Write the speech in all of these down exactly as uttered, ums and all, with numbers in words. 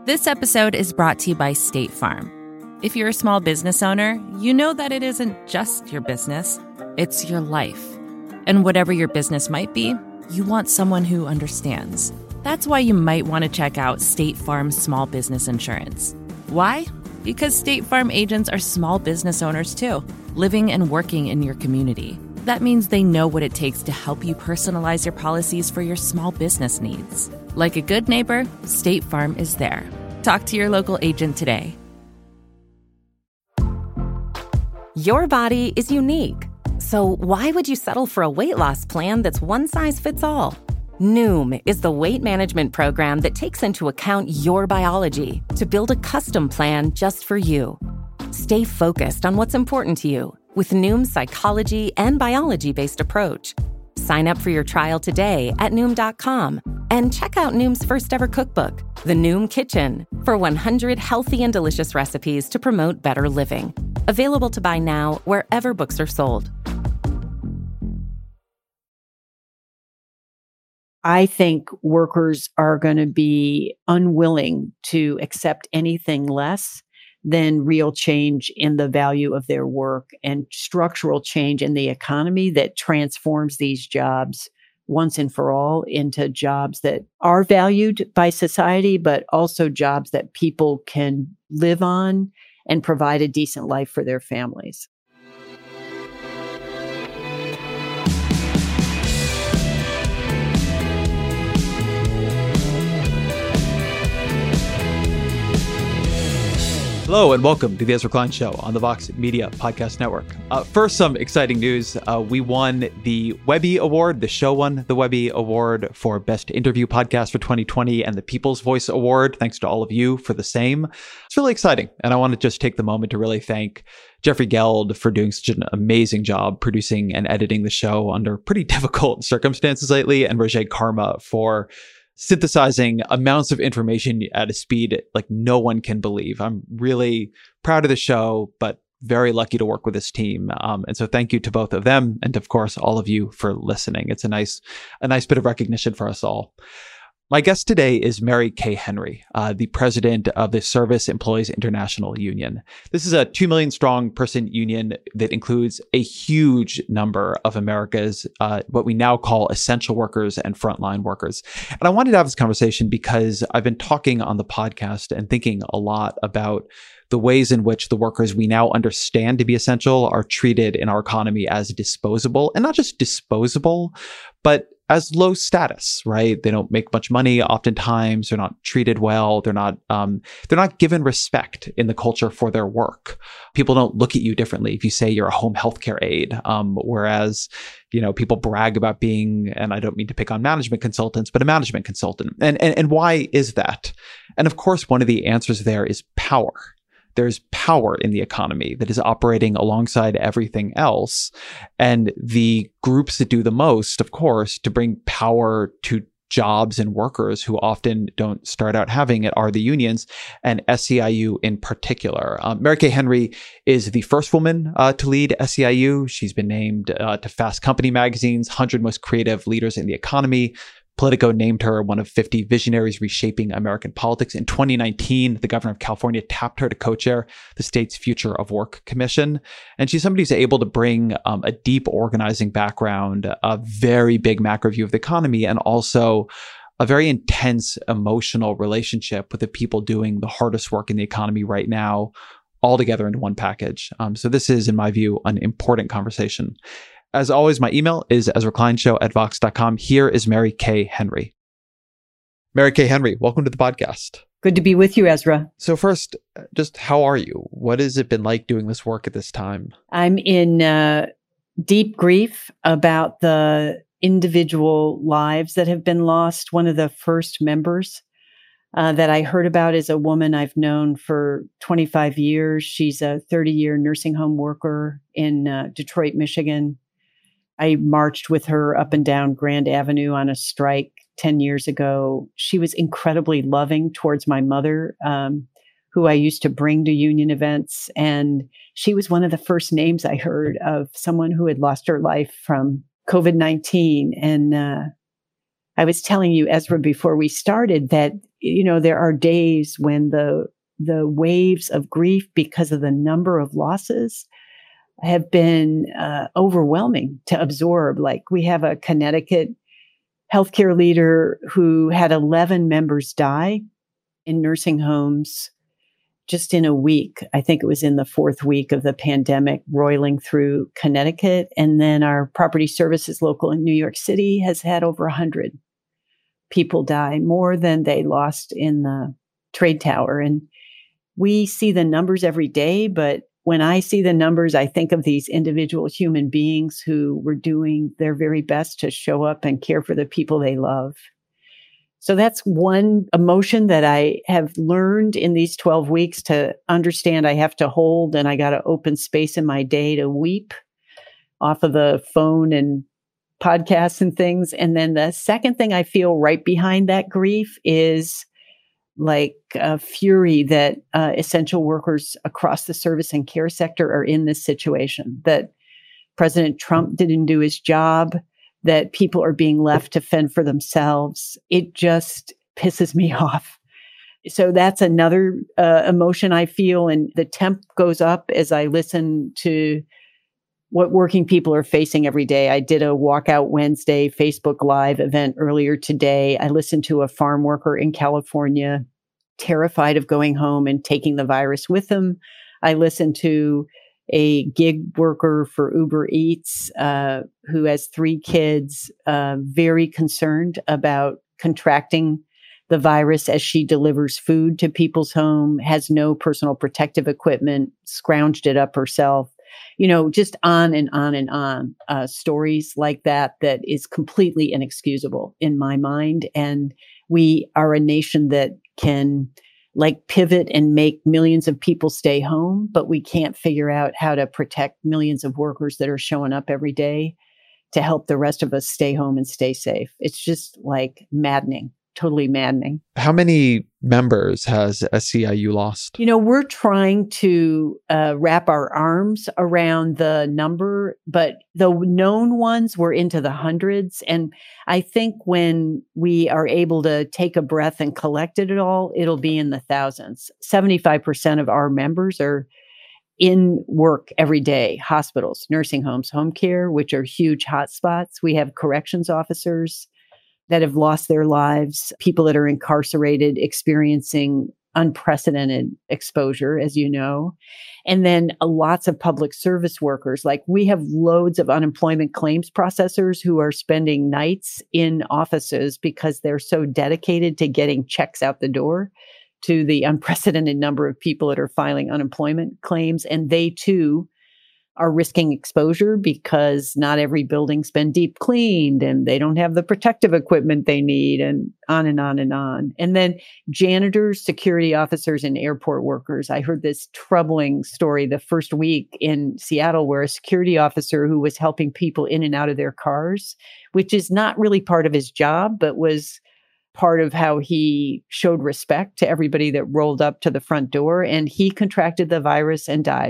This episode is brought to you by State Farm. If you're a small business owner, you know that it isn't just your business, it's your life. And whatever your business might be, you want someone who understands. That's why you might want to check out State Farm Small Business Insurance. Why? Because State Farm agents are small business owners too, living and working in your community. That means they know what it takes to help you personalize your policies for your small business needs. Like a good neighbor, State Farm is there. Talk to your local agent today. Your body is unique. So why would you settle for a weight loss plan that's one size fits all? Noom is the weight management program that takes into account your biology to build a custom plan just for you. Stay focused on what's important to you with Noom's psychology and biology-based approach. Sign up for your trial today at Noom dot com and check out Noom's first ever cookbook, The Noom Kitchen, for one hundred healthy and delicious recipes to promote better living. Available to buy now wherever books are sold. I think workers are going to be unwilling to accept anything less than real change in the value of their work and structural change in the economy that transforms these jobs once and for all into jobs that are valued by society, but also jobs that people can live on and provide a decent life for their families. Hello and welcome to the Ezra Klein Show on the Vox Media Podcast Network. Uh, first, some exciting news. Uh, we won the Webby Award. The show won the Webby Award for Best Interview Podcast for twenty twenty and the People's Voice Award. Thanks to all of you for the same. It's really exciting. And I want to just take the moment to really thank Jeffrey Geld for doing such an amazing job producing and editing the show under pretty difficult circumstances lately, and Roger Karma for synthesizing amounts of information at a speed like no one can believe. I'm really proud of the show, but very lucky to work with this team. Um, and so thank you to both of them. And of course, all of you for listening. It's a nice, a nice bit of recognition for us all. My guest today is Mary Kay Henry, uh, the president of the Service Employees International Union. This is a two million strong person union that includes a huge number of America's, uh, what we now call essential workers and frontline workers. And I wanted to have this conversation because I've been talking on the podcast and thinking a lot about the ways in which the workers we now understand to be essential are treated in our economy as disposable, and not just disposable, but as low status, right? They don't make much money. Oftentimes, they're not treated well. They're not, um, they're not given respect in the culture for their work. People don't look at you differently if you say you're a home healthcare aide. Um, whereas, you know, people brag about being, and I don't mean to pick on management consultants, but a management consultant. And, and, and why is that? And of course, one of the answers there is power. There's power in the economy that is operating alongside everything else. And the groups that do the most, of course, to bring power to jobs and workers who often don't start out having it are the unions, and S C I U in particular. Um, Mary Kay Henry is the first woman uh, to lead S C I U. She's been named uh, to Fast Company magazine's one hundred Most Creative Leaders in the Economy. Politico named her one of fifty visionaries reshaping American politics. In twenty nineteen, the governor of California tapped her to co-chair the state's Future of Work Commission. And she's somebody who's able to bring um, a deep organizing background, a very big macro view of the economy, and also a very intense emotional relationship with the people doing the hardest work in the economy right now, all together into one package. Um, so this is, in my view, an important conversation. As always, my email is ezra klein show at vox dot com. Here is Mary Kay Henry. Mary Kay Henry, welcome to the podcast. Good to be with you, Ezra. So first, just how are you? What has it been like doing this work at this time? I'm in uh, deep grief about the individual lives that have been lost. One of the first members uh, that I heard about is a woman I've known for twenty-five years. She's a thirty-year nursing home worker in uh, Detroit, Michigan. I marched with her up and down Grand Avenue on a strike ten years ago. She was incredibly loving towards my mother, um, who I used to bring to union events. And she was one of the first names I heard of someone who had lost her life from COVID nineteen. And uh, I was telling you, Ezra, before we started that, you know, there are days when the the waves of grief because of the number of losses have been uh, overwhelming to absorb. Like we have a Connecticut healthcare leader who had eleven members die in nursing homes just in a week. I think it was in the fourth week of the pandemic roiling through Connecticut. And then our property services local in New York City has had over one hundred people die, more than they lost in the trade tower. And we see the numbers every day, but when I see the numbers, I think of these individual human beings who were doing their very best to show up and care for the people they love. So that's one emotion that I have learned in these twelve weeks to understand I have to hold, and I got to open space in my day to weep off of the phone and podcasts and things. And then the second thing I feel right behind that grief is like a fury that uh, essential workers across the service and care sector are in this situation, that President Trump didn't do his job, that people are being left to fend for themselves. It just pisses me off. So that's another uh, emotion I feel. And the temp goes up as I listen to what working people are facing every day. I did a Walkout Wednesday Facebook Live event earlier today. I listened to a farm worker in California, terrified of going home and taking the virus with them. I listened to a gig worker for Uber Eats uh, who has three kids, uh, very concerned about contracting the virus as she delivers food to people's home, has no personal protective equipment, scrounged it up herself. You know, just on and on and on, uh, stories like that, that is completely inexcusable in my mind. And we are a nation that can like pivot and make millions of people stay home, but we can't figure out how to protect millions of workers that are showing up every day to help the rest of us stay home and stay safe. It's just like maddening. Totally maddening. How many members has S E I U lost? You know, we're trying to uh, wrap our arms around the number, but the known ones were into the hundreds. And I think when we are able to take a breath and collect it all, it'll be in the thousands. seventy-five percent of our members are in work every day, hospitals, nursing homes, home care, which are huge hotspots. We have corrections officers that have lost their lives, people that are incarcerated, experiencing unprecedented exposure, as you know. And then uh, lots of public service workers. Like we have loads of unemployment claims processors who are spending nights in offices because they're so dedicated to getting checks out the door to the unprecedented number of people that are filing unemployment claims. And they too are risking exposure because not every building's been deep cleaned and they don't have the protective equipment they need, and on and on and on. And then janitors, security officers, and airport workers. I heard this troubling story the first week in Seattle where a security officer who was helping people in and out of their cars, which is not really part of his job, but was part of how he showed respect to everybody that rolled up to the front door. And he contracted the virus and died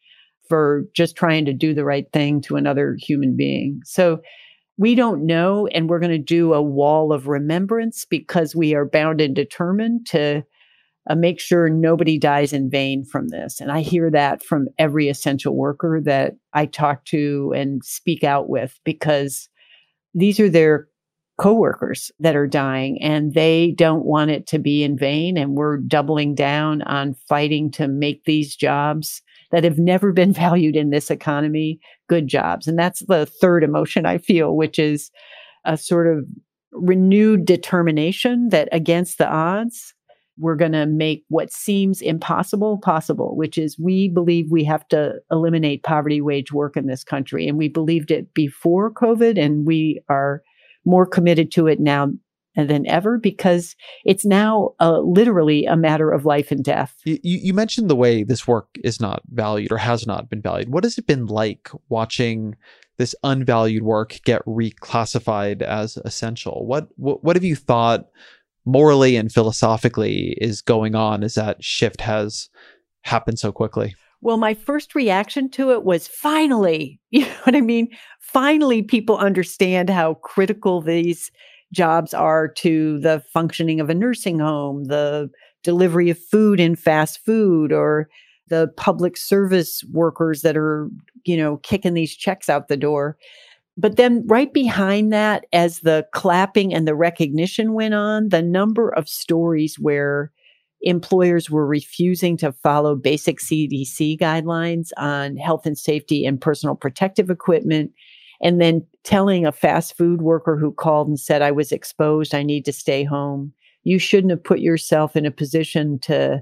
for just trying to do the right thing to another human being. So we don't know, and we're going to do a wall of remembrance because we are bound and determined to uh, make sure nobody dies in vain from this. And I hear that from every essential worker that I talk to and speak out with, because these are their coworkers that are dying and they don't want it to be in vain. And we're doubling down on fighting to make these jobs that have never been valued in this economy good jobs. And that's the third emotion I feel, which is a sort of renewed determination that against the odds, we're going to make what seems impossible possible, which is we believe we have to eliminate poverty wage work in this country. And we believed it before COVID, and we are more committed to it now than ever, because it's now uh, literally a matter of life and death. You, you mentioned the way this work is not valued or has not been valued. What has it been like watching this unvalued work get reclassified as essential? What, what, what have you thought morally and philosophically is going on as that shift has happened so quickly? Well, my first reaction to it was finally, you know what I mean? Finally, people understand how critical these jobs are to the functioning of a nursing home, the delivery of food in fast food, or the public service workers that are, you know, kicking these checks out the door. But then right behind that, as the clapping and the recognition went on, the number of stories where employers were refusing to follow basic C D C guidelines on health and safety and personal protective equipment, and then telling a fast food worker who called and said, I was exposed, I need to stay home. You shouldn't have put yourself in a position to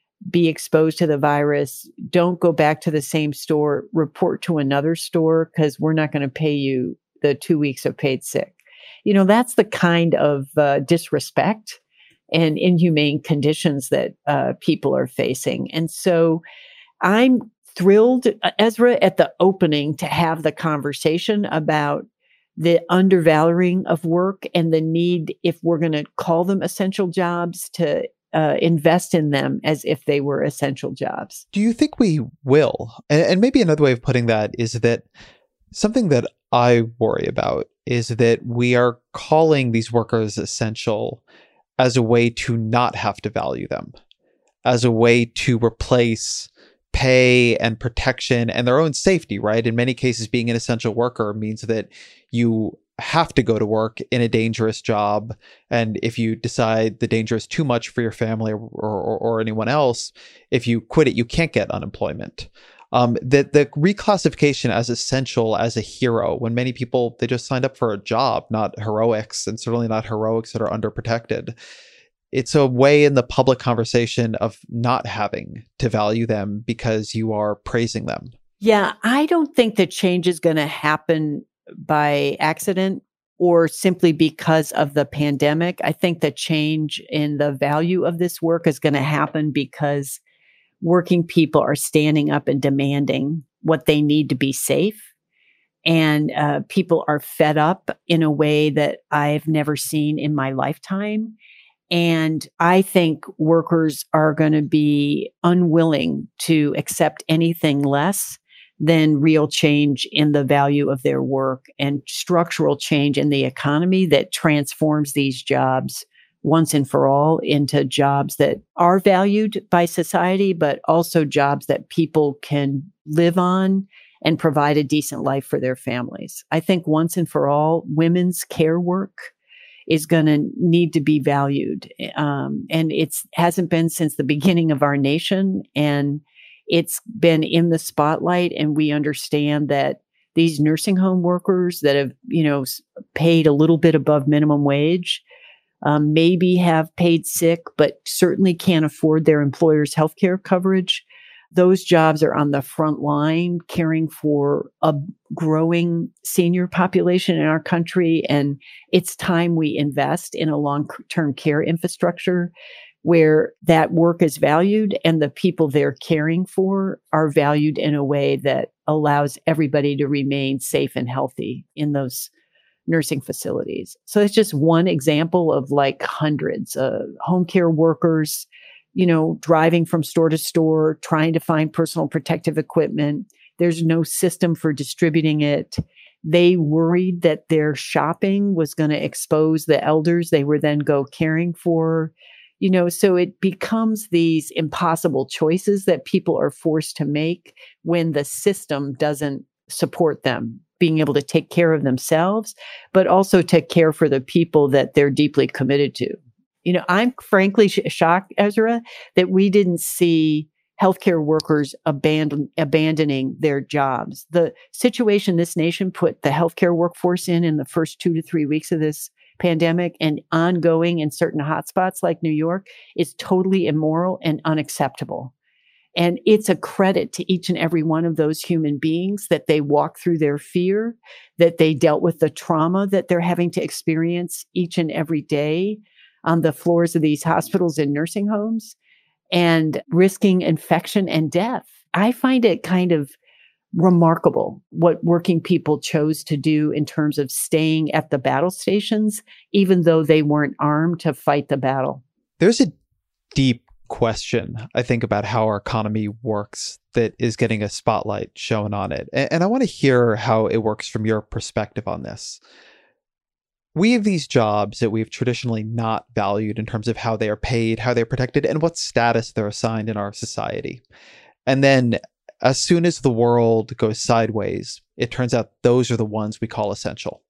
be exposed to the virus. Don't go back to the same store, report to another store because we're not going to pay you the two weeks of paid sick. You know, that's the kind of uh, disrespect and inhumane conditions that uh, people are facing. And so I'm thrilled, Ezra, at the opening to have the conversation about the undervaluing of work and the need, if we're going to call them essential jobs, to uh, invest in them as if they were essential jobs. Do you think we will? And, and maybe another way of putting that is that something that I worry about is that we are calling these workers essential as a way to not have to value them, as a way to replace pay and protection and their own safety, right? In many cases, being an essential worker means that you have to go to work in a dangerous job. And if you decide the danger is too much for your family or, or, or anyone else, if you quit it, you can't get unemployment. Um, that the reclassification as essential, as a hero, when many people, they just signed up for a job, not heroics, and certainly not heroics that are underprotected. It's a way in the public conversation of not having to value them because you are praising them. Yeah, I don't think that change is going to happen by accident or simply because of the pandemic. I think the change in the value of this work is going to happen because working people are standing up and demanding what they need to be safe. And uh, people are fed up in a way that I've never seen in my lifetime. And I think workers are going to be unwilling to accept anything less than real change in the value of their work and structural change in the economy that transforms these jobs once and for all into jobs that are valued by society, but also jobs that people can live on and provide a decent life for their families. I think once and for all, women's care work is going to need to be valued. Um, and it's hasn't been since the beginning of our nation. And it's been in the spotlight. And we understand that these nursing home workers that have, you know, paid a little bit above minimum wage, um, maybe have paid sick, but certainly can't afford their employer's healthcare coverage. Those jobs are on the front line caring for a growing senior population in our country. And it's time we invest in a long-term care infrastructure where that work is valued and the people they're caring for are valued in a way that allows everybody to remain safe and healthy in those nursing facilities. So it's just one example of like hundreds of home care workers, you know, driving from store to store, trying to find personal protective equipment. There's no system for distributing it. They worried that their shopping was going to expose the elders they were then go caring for. You know, so it becomes these impossible choices that people are forced to make when the system doesn't support them being able to take care of themselves, but also to care for the people that they're deeply committed to. You know, I'm frankly sh- shocked, Ezra, that we didn't see healthcare workers abandon, abandoning their jobs. The situation this nation put the healthcare workforce in in the first two to three weeks of this pandemic and ongoing in certain hotspots like New York is totally immoral and unacceptable. And it's a credit to each and every one of those human beings that they walk through their fear, that they dealt with the trauma that they're having to experience each and every day on the floors of these hospitals and nursing homes and risking infection and death. I find it kind of remarkable what working people chose to do in terms of staying at the battle stations, even though they weren't armed to fight the battle. There's a deep question, I think, about how our economy works that is getting a spotlight shown on it. And I want to hear how it works from your perspective on this. We have these jobs that we've traditionally not valued in terms of how they are paid, how they're protected, and what status they're assigned in our society. And then as soon as the world goes sideways, it turns out those are the ones we call essential.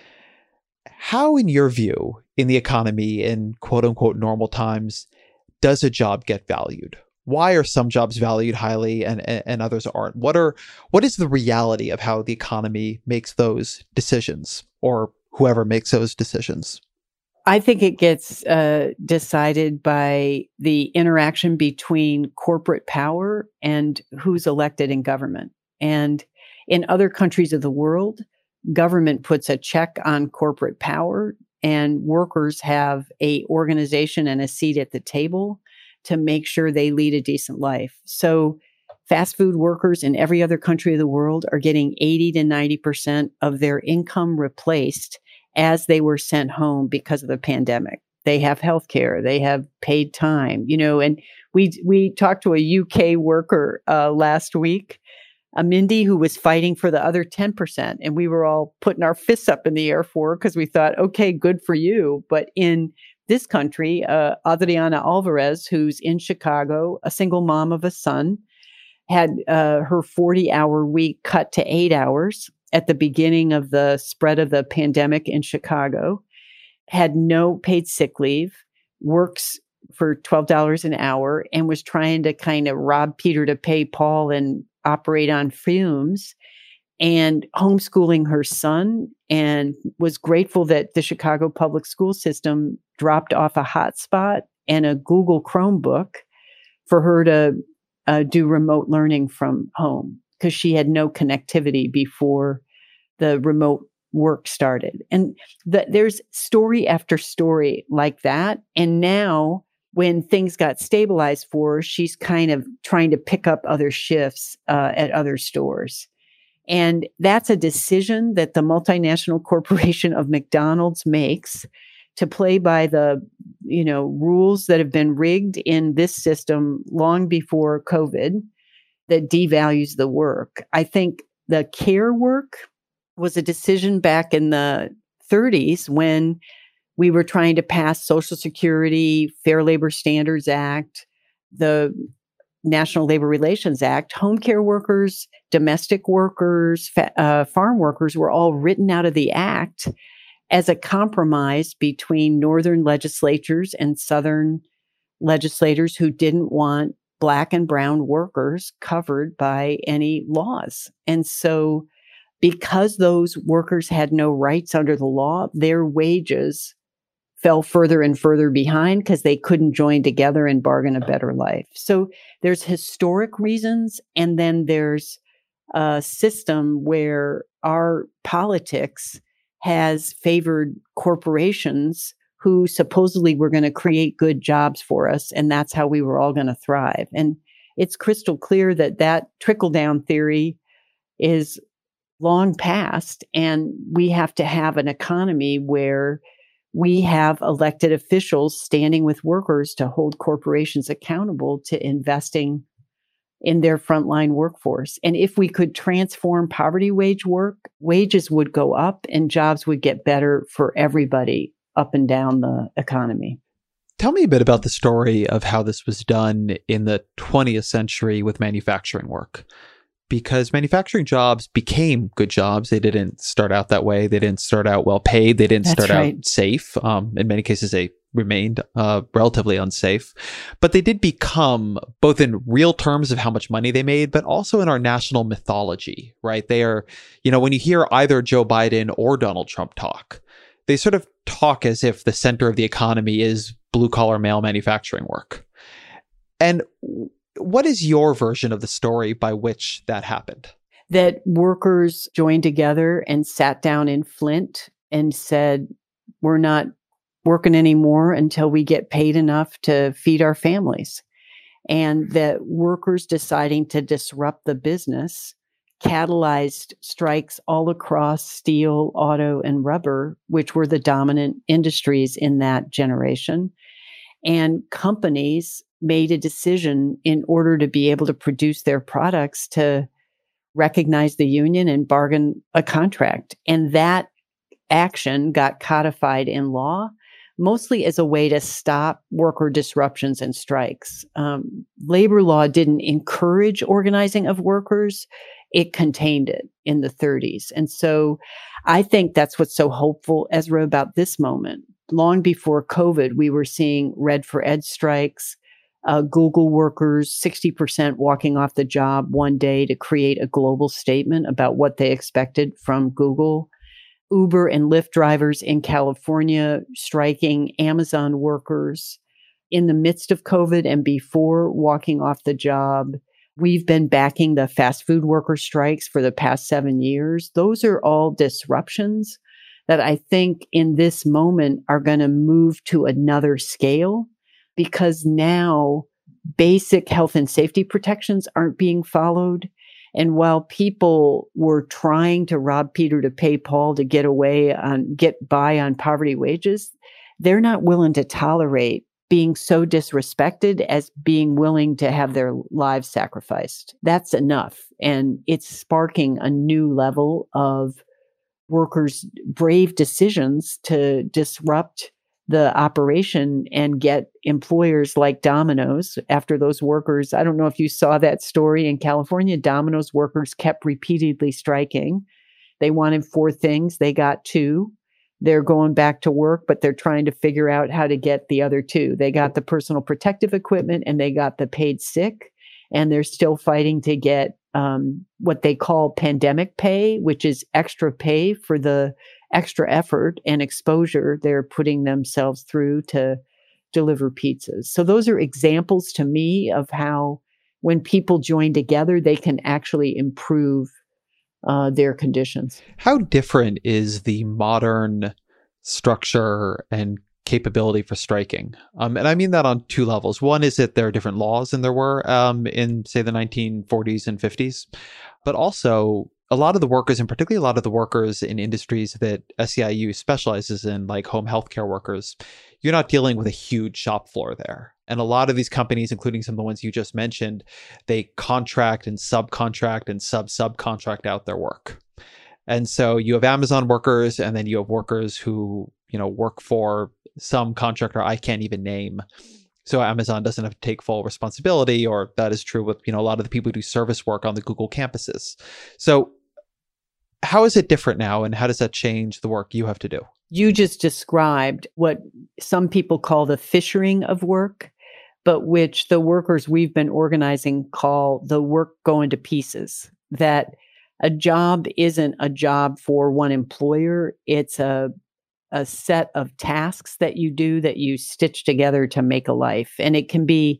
How, in your view, in the economy, in quote unquote normal times, does a job get valued? Why are some jobs valued highly and, and, and others aren't? What are what is the reality of how the economy makes those decisions, or whoever makes those decisions? I think it gets uh, decided by the interaction between corporate power and who's elected in government. And in other countries of the world, government puts a check on corporate power, and workers have a organization and a seat at the table to make sure they lead a decent life. So fast food workers in every other country of the world are getting eighty to ninety percent of their income replaced as they were sent home because of the pandemic. They have health care, they have paid time, you know, and we we talked to a U K worker uh, last week, a Mindy, who was fighting for the other ten percent. And we were all putting our fists up in the air for her because we thought, okay, good for you. But in this country, uh, Adriana Alvarez, who's in Chicago, a single mom of a son, had uh, her forty-hour week cut to eight hours at the beginning of the spread of the pandemic in Chicago, had no paid sick leave, works for twelve dollars an hour, and was trying to kind of rob Peter to pay Paul and operate on fumes, and homeschooling her son, and was grateful that the Chicago public school system dropped off a hotspot and a Google Chromebook for her to uh, do remote learning from home, because she had no connectivity before the remote work started. And the, there's story after story like that. And now when things got stabilized for her, she's kind of trying to pick up other shifts uh, at other stores. And that's a decision that the multinational corporation of McDonald's makes to play by the, you know, rules that have been rigged in this system long before COVID that devalues the work. I think the care work was a decision back in the thirties when we were trying to pass Social Security, Fair Labor Standards Act, the National Labor Relations Act. Home care workers, domestic workers, fa- uh, farm workers were all written out of the act as a compromise between Northern legislatures and Southern legislators who didn't want Black and brown workers covered by any laws. And so because those workers had no rights under the law, their wages fell further and further behind because they couldn't join together and bargain a better life. So there's historic reasons, and then there's a system where our politics has favored corporations who supposedly were going to create good jobs for us, and that's how we were all going to thrive. And it's crystal clear that that trickle-down theory is long past, and we have to have an economy where we have elected officials standing with workers to hold corporations accountable to investing in their frontline workforce. And if we could transform poverty wage work, wages would go up and jobs would get better for everybody up and down the economy. Tell me a bit about the story of how this was done in the twentieth century with manufacturing work. Because manufacturing jobs became good jobs. They didn't start out that way. They didn't start out well paid. They didn't That's start right. out safe. Um, in many cases, they remained uh, relatively unsafe. But they did become, both in real terms of how much money they made, but also in our national mythology, right? They are, you know, when you hear either Joe Biden or Donald Trump talk, they sort of talk as if the center of the economy is blue-collar male manufacturing work. And what is your version of the story by which that happened? That workers joined together and sat down in Flint and said, we're not working anymore until we get paid enough to feed our families. And that workers deciding to disrupt the business catalyzed strikes all across steel, auto, and rubber, which were the dominant industries in that generation. And companies made a decision in order to be able to produce their products to recognize the union and bargain a contract. And that action got codified in law, mostly as a way to stop worker disruptions and strikes. Um, labor law didn't encourage organizing of workers. It contained it in the thirties. And so I think that's what's so hopeful, Ezra, about this moment. Long before COVID, we were seeing Red for Ed strikes, uh, Google workers, sixty percent walking off the job one day to create a global statement about what they expected from Google. Uber and Lyft drivers in California striking, Amazon workers in the midst of COVID and before walking off the job. We've been backing the fast food worker strikes for the past seven years. Those are all disruptions that I think in this moment are going to move to another scale, because now basic health and safety protections aren't being followed. And while people were trying to rob Peter to pay Paul to get away on, get by on poverty wages, they're not willing to tolerate being so disrespected as being willing to have their lives sacrificed. That's enough. And it's sparking a new level of workers' brave decisions to disrupt the operation and get employers like Domino's after those workers. I don't know if you saw that story in California. Domino's workers kept repeatedly striking. They wanted four things. They got two. They're going back to work, but they're trying to figure out how to get the other two. They got the personal protective equipment and they got the paid sick. And they're still fighting to get um, what they call pandemic pay, which is extra pay for the extra effort and exposure they're putting themselves through to deliver pizzas. So those are examples to me of how when people join together, they can actually improve uh, their conditions. How different is the modern structure and capability for striking? Um, and I mean that on two levels. One is that there are different laws than there were um, in, say, the nineteen forties and fifties, but also a lot of the workers, and particularly a lot of the workers in industries that S E I U specializes in, like home healthcare workers, you're not dealing with a huge shop floor there. And a lot of these companies, including some of the ones you just mentioned, they contract and subcontract and sub-subcontract out their work. And so you have Amazon workers, and then you have workers who, you know, work for some contractor I can't even name. So Amazon doesn't have to take full responsibility, or that is true with, you know, a lot of the people who do service work on the Google campuses. So how is it different now, and how does that change the work you have to do? You just described what some people call the fishering of work, but which the workers we've been organizing call the work going to pieces. That a job isn't a job for one employer. It's a a set of tasks that you do that you stitch together to make a life. And it can be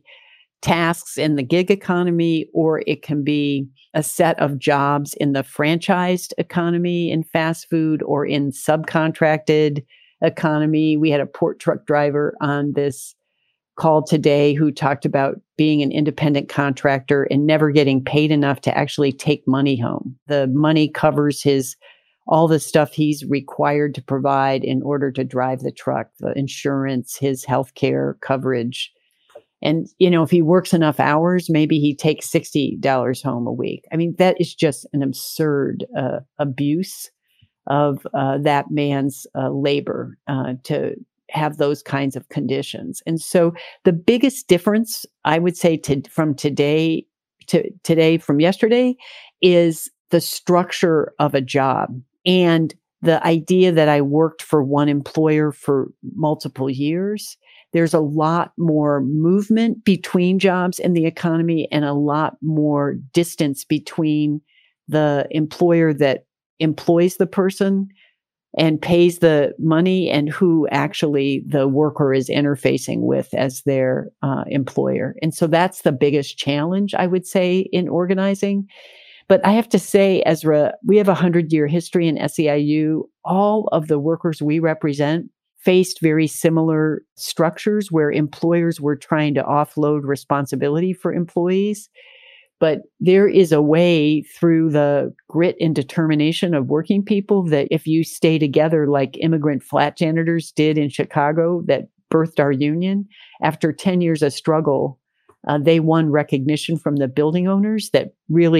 tasks in the gig economy, or it can be a set of jobs in the franchised economy in fast food or in subcontracted economy. We had a port truck driver on this call today who talked about being an independent contractor and never getting paid enough to actually take money home. The money covers his all the stuff he's required to provide in order to drive the truck, the insurance, his healthcare coverage. And, you know, if he works enough hours, maybe he takes sixty dollars home a week. I mean, that is just an absurd uh, abuse of uh, that man's uh, labor uh, to have those kinds of conditions. And so the biggest difference, I would say, to, from today to today from yesterday is the structure of a job. And the idea that I worked for one employer for multiple years, there's a lot more movement between jobs in the economy and a lot more distance between the employer that employs the person and pays the money and who actually the worker is interfacing with as their uh, employer. And so that's the biggest challenge, I would say, in organizing. But I have to say, Ezra, we have a hundred-year history in S E I U. All of the workers we represent faced very similar structures where employers were trying to offload responsibility for employees. But there is a way through the grit and determination of working people that if you stay together like immigrant flat janitors did in Chicago that birthed our union, after ten years of struggle, uh, they won recognition from the building owners that really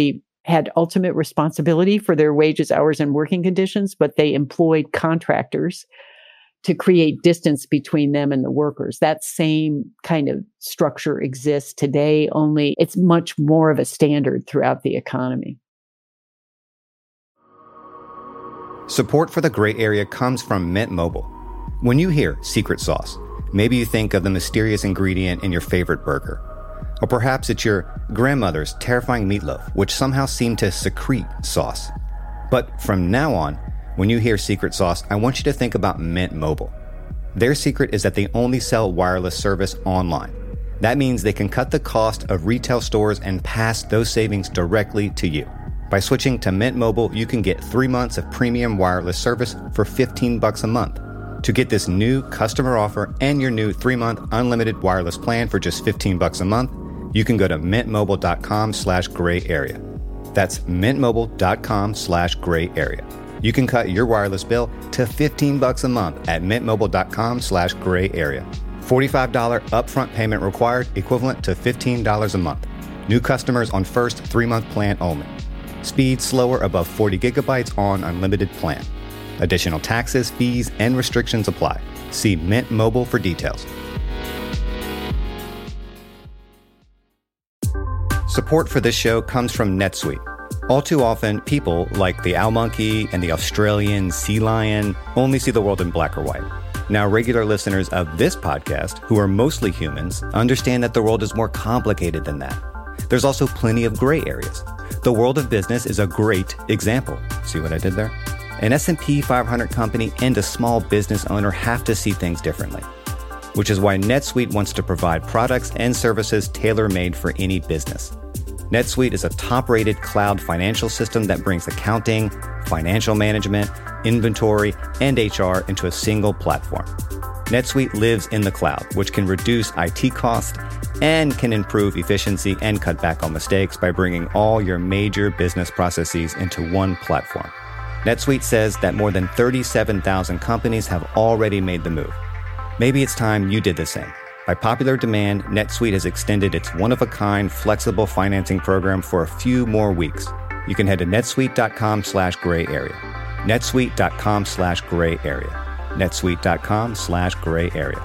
had ultimate responsibility for their wages, hours, and working conditions, but they employed contractors to create distance between them and the workers. That same kind of structure exists today, only it's much more of a standard throughout the economy. Support for the Gray Area comes from Mint Mobile. When you hear secret sauce, maybe you think of the mysterious ingredient in your favorite burger. Or perhaps it's your grandmother's terrifying meatloaf, which somehow seemed to secrete sauce. But from now on, when you hear secret sauce, I want you to think about Mint Mobile. Their secret is that they only sell wireless service online. That means they can cut the cost of retail stores and pass those savings directly to you. By switching to Mint Mobile, you can get three months of premium wireless service for fifteen bucks a month. To get this new customer offer and your new three-month unlimited wireless plan for just fifteen bucks a month, you can go to mintmobile.com slash gray area. That's mintmobile.com slash gray area. You can cut your wireless bill to fifteen bucks a month at mintmobile.com slash gray area. forty-five dollars upfront payment required, equivalent to fifteen dollars a month. New customers on first three-month plan only. Speed slower above forty gigabytes on unlimited plan. Additional taxes, fees, and restrictions apply. See Mint Mobile for details. Support for this show comes from NetSuite. All too often, people like the owl monkey and the Australian sea lion only see the world in black or white. Now, regular listeners of this podcast, who are mostly humans, understand that the world is more complicated than that. There's also plenty of gray areas. The world of business is a great example. See what I did there? An S and P five hundred company and a small business owner have to see things differently, which is why NetSuite wants to provide products and services tailor-made for any business. NetSuite is a top-rated cloud financial system that brings accounting, financial management, inventory, and H R into a single platform. NetSuite lives in the cloud, which can reduce I T costs and can improve efficiency and cut back on mistakes by bringing all your major business processes into one platform. NetSuite says that more than thirty-seven thousand companies have already made the move. Maybe it's time you did the same. By popular demand, NetSuite has extended its one-of-a-kind flexible financing program for a few more weeks. You can head to netsuite.com slash gray area. netsuite.com slash gray area. netsuite.com slash gray area.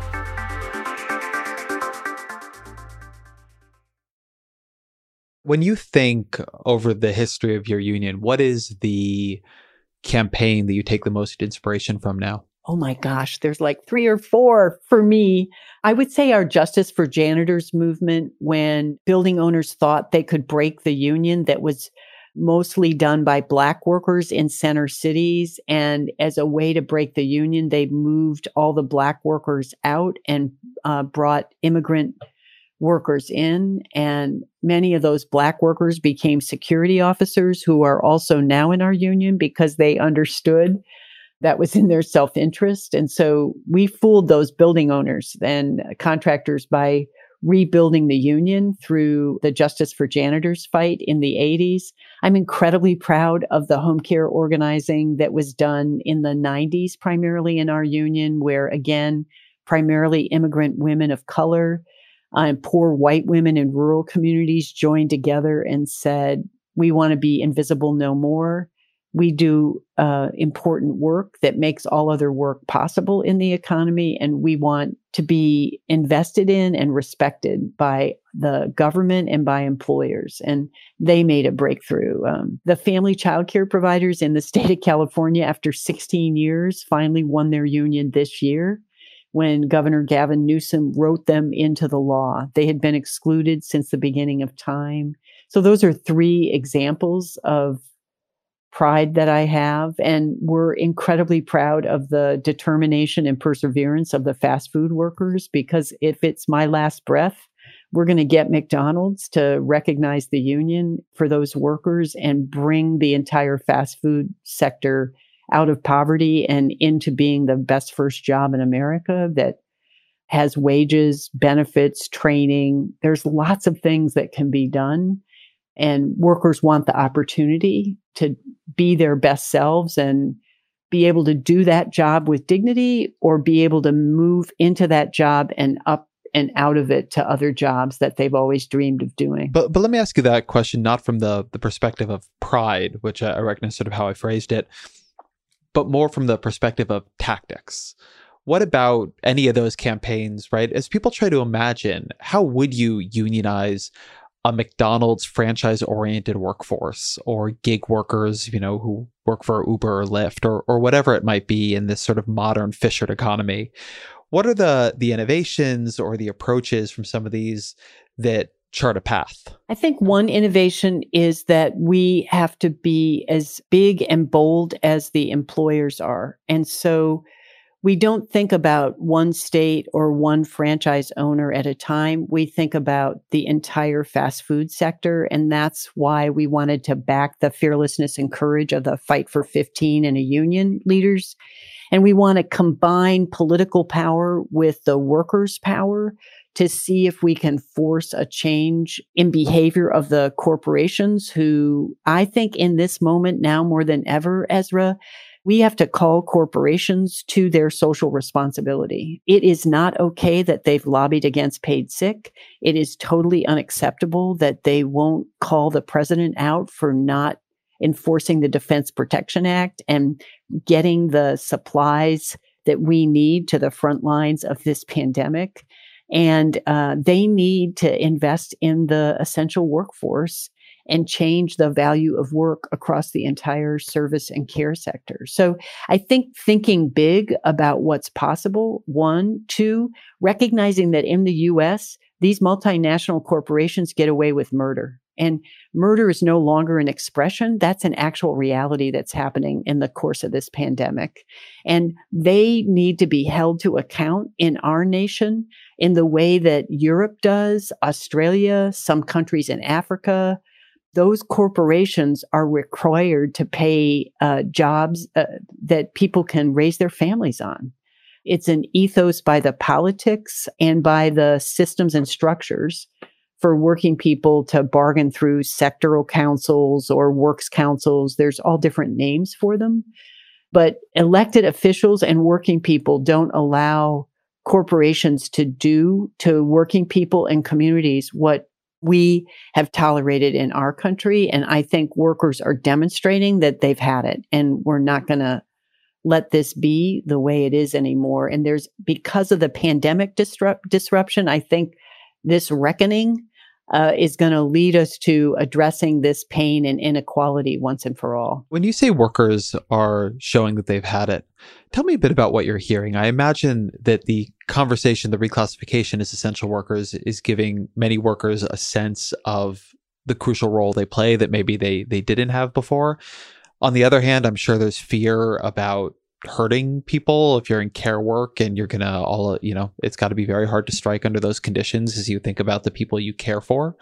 When you think over the history of your union, what is the campaign that you take the most inspiration from now? Oh my gosh, there's like three or four for me. I would say our Justice for Janitors movement, when building owners thought they could break the union that was mostly done by Black workers in center cities. And as a way to break the union, they moved all the Black workers out and uh, brought immigrant workers in. And many of those Black workers became security officers who are also now in our union because they understood that was in their self-interest. And so we fooled those building owners and contractors by rebuilding the union through the Justice for Janitors fight in the eighties. I'm incredibly proud of the home care organizing that was done in the nineties, primarily in our union, where, again, primarily immigrant women of color uh, and poor white women in rural communities joined together and said, we want to be invisible no more. We do uh, important work that makes all other work possible in the economy, and we want to be invested in and respected by the government and by employers. And they made a breakthrough. Um, the family child care providers in the state of California, after sixteen years, finally won their union this year when Governor Gavin Newsom wrote them into the law. They had been excluded since the beginning of time. So those are three examples of pride that I have, and we're incredibly proud of the determination and perseverance of the fast food workers, because if it's my last breath, we're going to get McDonald's to recognize the union for those workers and bring the entire fast food sector out of poverty and into being the best first job in America that has wages, benefits, training. There's lots of things that can be done. And workers want the opportunity to be their best selves and be able to do that job with dignity, or be able to move into that job and up and out of it to other jobs that they've always dreamed of doing. But but let me ask you that question, not from the, the perspective of pride, which I recognize sort of how I phrased it, but more from the perspective of tactics. What about any of those campaigns, right? As people try to imagine, how would you unionize a McDonald's franchise-oriented workforce or gig workers, you know, who work for Uber or Lyft or or whatever it might be in this sort of modern fissured economy? What are the the innovations or the approaches from some of these that chart a path? I think one innovation is that we have to be as big and bold as the employers are. And so we don't think about one state or one franchise owner at a time. We think about the entire fast food sector. And that's why we wanted to back the fearlessness and courage of the Fight for fifteen and a union leaders. And we want to combine political power with the workers' power to see if we can force a change in behavior of the corporations who, I think in this moment now more than ever, Ezra, we have to call corporations to their social responsibility. It is not okay that they've lobbied against paid sick. It is totally unacceptable that they won't call the president out for not enforcing the Defense Production Act and getting the supplies that we need to the front lines of this pandemic. And uh, they need to invest in the essential workforce and change the value of work across the entire service and care sector. So I think thinking big about what's possible, one, two, recognizing that in the U S, these multinational corporations get away with murder. And murder is no longer an expression. That's an actual reality that's happening in the course of this pandemic. And they need to be held to account in our nation in the way that Europe does, Australia, some countries in Africa. Those corporations are required to pay uh, jobs uh, that people can raise their families on. It's an ethos by the politics and by the systems and structures for working people to bargain through sectoral councils or works councils. There's all different names for them. But elected officials and working people don't allow corporations to do to working people and communities what we have tolerated in our country. And I think workers are demonstrating that they've had it, and we're not going to let this be the way it is anymore. And there's, because of the pandemic disrupt, disruption, I think this reckoning uh, is going to lead us to addressing this pain and inequality once and for all. When you say workers are showing that they've had it, tell me a bit about what you're hearing. I imagine that the conversation, the reclassification as essential workers, is giving many workers a sense of the crucial role they play that maybe they they didn't have before. On the other hand, I'm sure there's fear about hurting people if you're in care work and you're going to all, you know, it's got to be very hard to strike under those conditions as you think about the people you care for.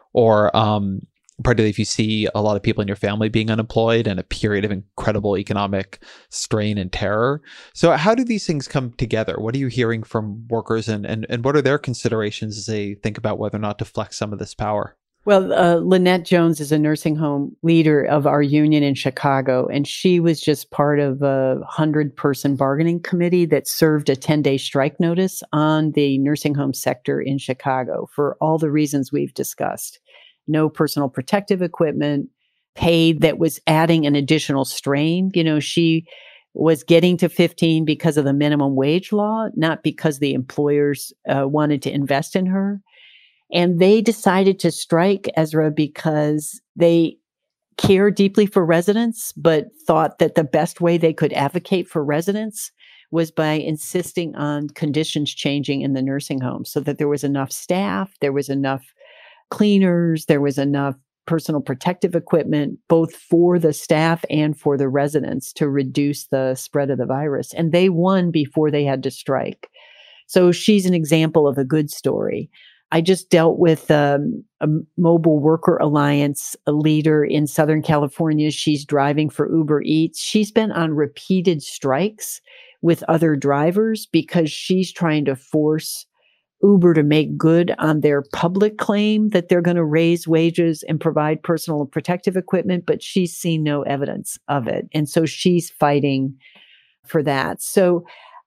Or um, particularly if you see a lot of people in your family being unemployed and a period of incredible economic strain and terror. So how do these things come together? What are you hearing from workers, and, and, and what are their considerations as they think about whether or not to flex some of this power? Well, uh, Lynette Jones is a nursing home leader of our union in Chicago, and she was just part of a hundred-person bargaining committee that served a ten-day strike notice on the nursing home sector in Chicago for all the reasons we've discussed. No personal protective equipment, pay that was adding an additional strain. You know, she was getting to fifteen because of the minimum wage law, not because the employers uh, wanted to invest in her. And they decided to strike, Ezra, because they care deeply for residents, but thought that the best way they could advocate for residents was by insisting on conditions changing in the nursing home so that there was enough staff, there was enough cleaners, there was enough personal protective equipment, both for the staff and for the residents, to reduce the spread of the virus. And they won before they had to strike. So she's an example of a good story. I just dealt with um, a Mobile Worker Alliance, a leader in Southern California. She's driving for Uber Eats. She's been on repeated strikes with other drivers because she's trying to force Uber to make good on their public claim that they're going to raise wages and provide personal protective equipment, but she's seen no evidence of it. And so she's fighting for that. So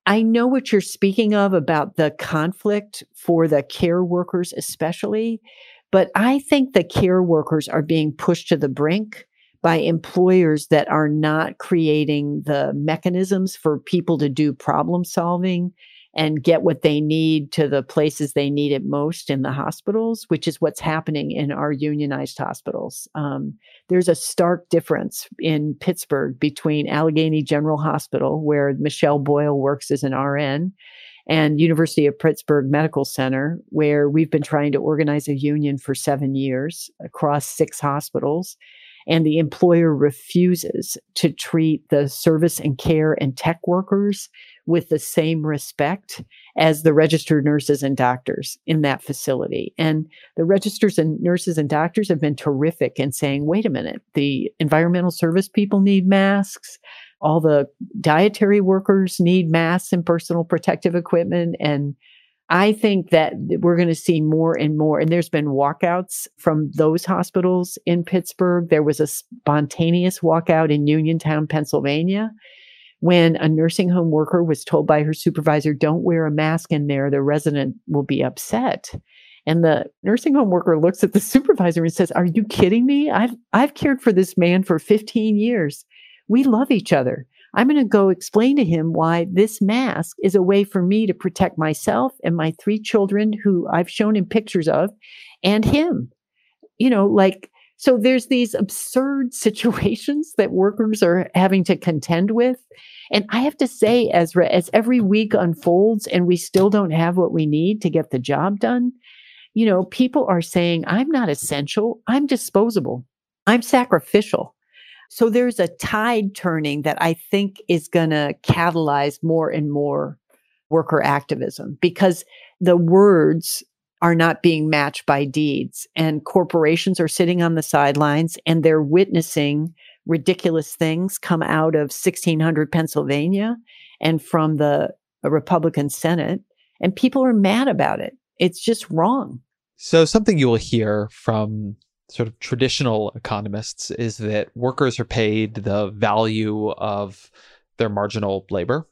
I know what you're speaking of about the conflict for the care workers, especially, but I think the care workers are being pushed to the brink by employers that are not creating the mechanisms for people to do problem solving and get what they need to the places they need it most in the hospitals, which is what's happening in our unionized hospitals. Um, there's a stark difference in Pittsburgh between Allegheny General Hospital, where Michelle Boyle works as an R N, and University of Pittsburgh Medical Center, where we've been trying to organize a union for seven years across six hospitals. And the employer refuses to treat the service and care and tech workers with the same respect as the registered nurses and doctors in that facility. And the registered and nurses and doctors have been terrific in saying, wait a minute, the environmental service people need masks. All the dietary workers need masks and personal protective equipment. And I think that we're going to see more and more. And there's been walkouts from those hospitals in Pittsburgh. There was a spontaneous walkout in Uniontown, Pennsylvania, when a nursing home worker was told by her supervisor, don't wear a mask in there. The resident will be upset. And the nursing home worker looks at the supervisor and says, are you kidding me? I've, I've cared for this man for fifteen years. We love each other. I'm going to go explain to him why this mask is a way for me to protect myself and my three children who I've shown him pictures of and him. You know, like, so there's these absurd situations that workers are having to contend with. And I have to say, as, as every week unfolds and we still don't have what we need to get the job done, you know, people are saying, I'm not essential. I'm disposable. I'm sacrificial. So there's a tide turning that I think is going to catalyze more and more worker activism, because the words are not being matched by deeds, and corporations are sitting on the sidelines and they're witnessing ridiculous things come out of sixteen hundred Pennsylvania and from the Republican Senate, and people are mad about it. It's just wrong. So something you will hear from sort of traditional economists is that workers are paid the value of their marginal labor,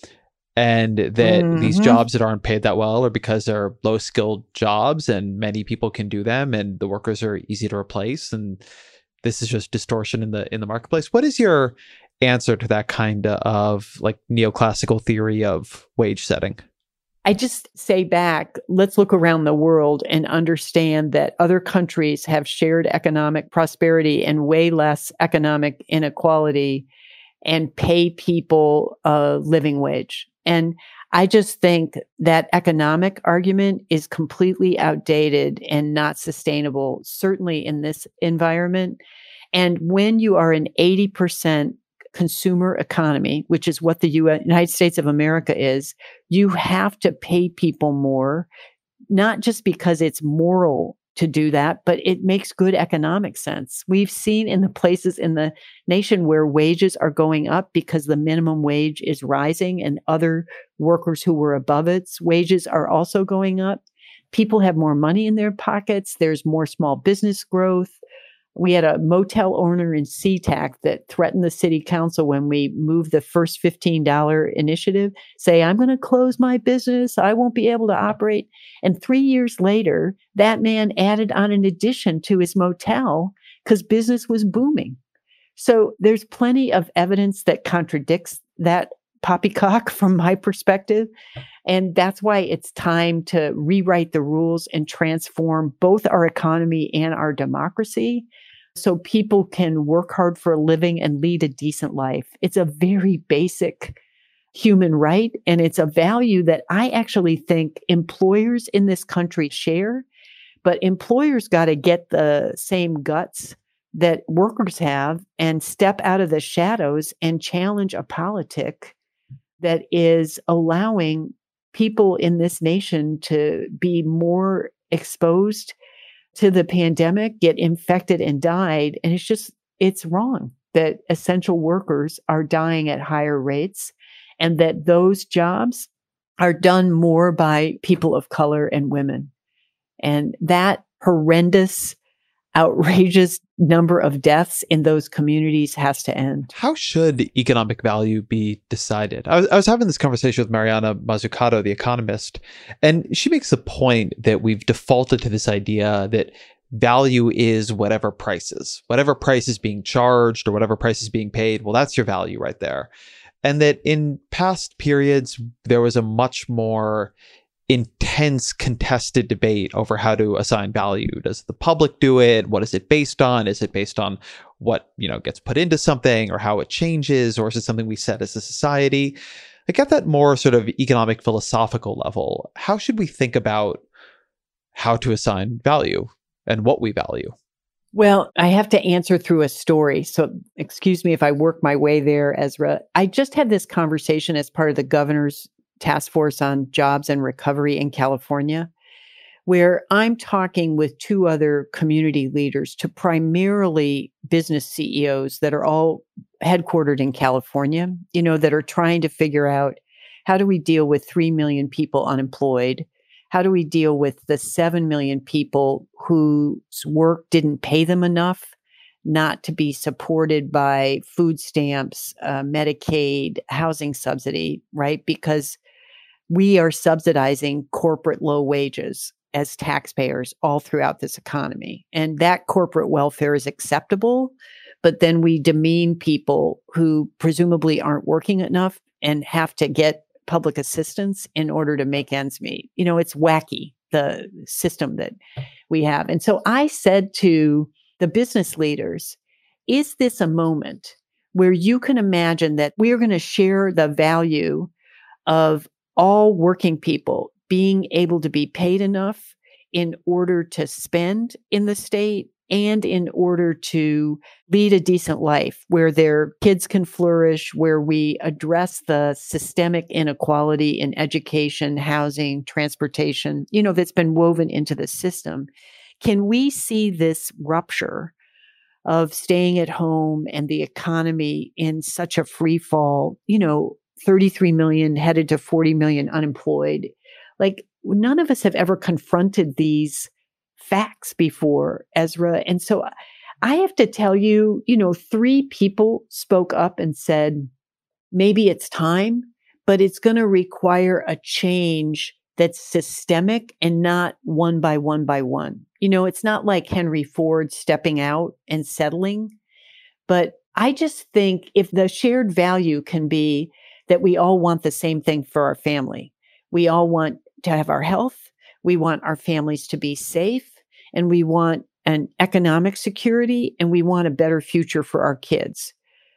and that mm-hmm. these jobs that aren't paid that well are because they're low skilled jobs and many people can do them and the workers are easy to replace. And this is just distortion in the in the marketplace. What is your answer to that kind of like neoclassical theory of wage setting? I just say back, let's look around the world and understand that other countries have shared economic prosperity and way less economic inequality and pay people a living wage. And I just think that economic argument is completely outdated and not sustainable, certainly in this environment. And when you are an eighty percent consumer economy, which is what the U S, United States of America is, you have to pay people more, not just because it's moral to do that, but it makes good economic sense. We've seen in the places in the nation where wages are going up because the minimum wage is rising and other workers who were above its wages are also going up. People have more money in their pockets. There's more small business growth. We had a motel owner in SeaTac that threatened the city council when we moved the first fifteen dollars initiative, say, I'm going to close my business. I won't be able to operate. And three years later, that man added on an addition to his motel because business was booming. So there's plenty of evidence that contradicts that poppycock from my perspective. And that's why it's time to rewrite the rules and transform both our economy and our democracy so people can work hard for a living and lead a decent life. It's a very basic human right, and it's a value that I actually think employers in this country share, but employers got to get the same guts that workers have and step out of the shadows and challenge a politic that is allowing people in this nation to be more exposed to the pandemic, get infected and died. And it's just, it's wrong that essential workers are dying at higher rates and that those jobs are done more by people of color and women. And that horrendous outrageous number of deaths in those communities has to end. How should economic value be decided? I was, I was having this conversation with Mariana Mazzucato, the economist, and she makes the point that we've defaulted to this idea that value is whatever price is, whatever price is being charged or whatever price is being paid. Well, that's your value right there. And that in past periods, there was a much more intense contested debate over how to assign value. Does the public do it? What is it based on? Is it based on what, you know, gets put into something or how it changes? Or is it something we set as a society? Like at that more sort of economic philosophical level, how should we think about how to assign value and what we value? Well, I have to answer through a story. So excuse me if I work my way there, Ezra. I just had this conversation as part of the governor's task force on jobs and recovery in California, where I'm talking with two other community leaders to primarily business C E Os that are all headquartered in California, you know, that are trying to figure out how do we deal with three million people unemployed? How do we deal with the seven million people whose work didn't pay them enough not to be supported by food stamps, uh, Medicaid, housing subsidy, right? Because we are subsidizing corporate low wages as taxpayers all throughout this economy. And that corporate welfare is acceptable, but then we demean people who presumably aren't working enough and have to get public assistance in order to make ends meet. You know, it's wacky, the system that we have. And so I said to the business leaders, is this a moment where you can imagine that we're going to share the value of all working people being able to be paid enough in order to spend in the state and in order to lead a decent life where their kids can flourish, where we address the systemic inequality in education, housing, transportation, you know, that's been woven into the system. Can we see this rupture of staying at home and the economy in such a free fall, you know, thirty-three million headed to forty million unemployed? Like, none of us have ever confronted these facts before, Ezra. And so I have to tell you, you know, three people spoke up and said, maybe it's time, but it's going to require a change that's systemic and not one by one by one. You know, it's not like Henry Ford stepping out and settling, but I just think if the shared value can be that we all want the same thing for our family. We all want to have our health. We want our families to be safe, and we want an economic security, and we want a better future for our kids.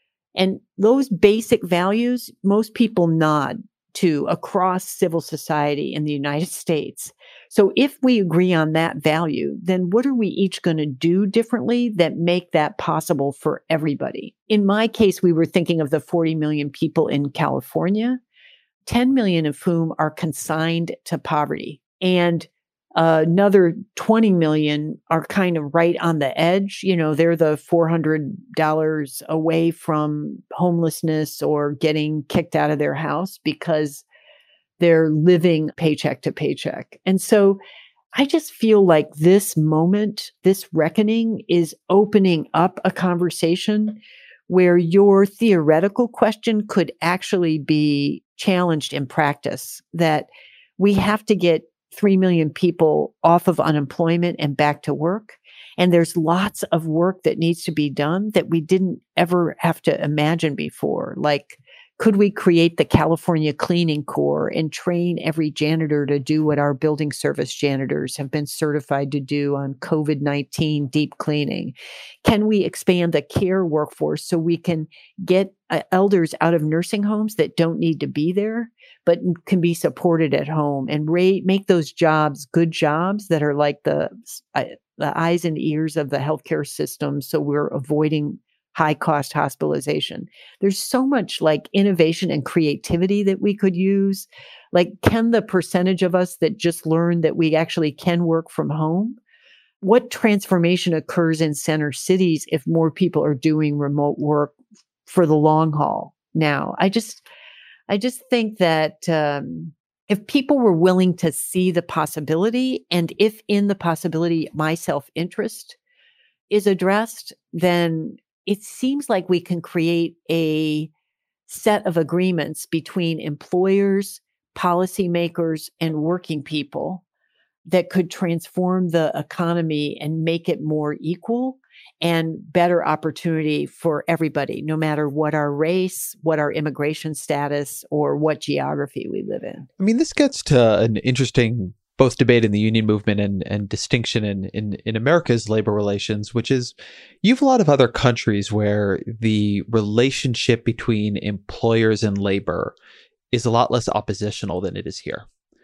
And those basic values, most people nod to across civil society in the United States. So if we agree on that value, then what are we each going to do differently that make that possible for everybody? In my case, we were thinking of the forty million people in California, ten million of whom are consigned to poverty. And uh, another twenty million are kind of right on the edge. You know, they're the four hundred dollars away from homelessness or getting kicked out of their house because they're living paycheck to paycheck. And so I just feel like this moment, this reckoning is opening up a conversation where your theoretical question could actually be challenged in practice, that we have to get three million people off of unemployment and back to work. And there's lots of work that needs to be done that we didn't ever have to imagine before. Like, could we create the California Cleaning Corps and train every janitor to do what our building service janitors have been certified to do on COVID nineteen deep cleaning? Can we expand the care workforce so we can get uh, elders out of nursing homes that don't need to be there, but can be supported at home, and ra- make those jobs good jobs that are like the, uh, the eyes and ears of the healthcare system, so we're avoiding high cost hospitalization? There's so much like innovation and creativity that we could use. Like, can the percentage of us that just learned that we actually can work from home? What transformation occurs in center cities if more people are doing remote work for the long haul now? I just, I just think that um, if people were willing to see the possibility, and if in the possibility my self-interest is addressed, then it seems like we can create a set of agreements between employers, policymakers, and working people that could transform the economy and make it more equal and better opportunity for everybody, no matter what our race, what our immigration status, or what geography we live in. I mean, this gets to an interesting both debate in the union movement and, and distinction in, in, in America's labor relations, which is you have a lot of other countries where the relationship between employers and labor is a lot less oppositional than it is here.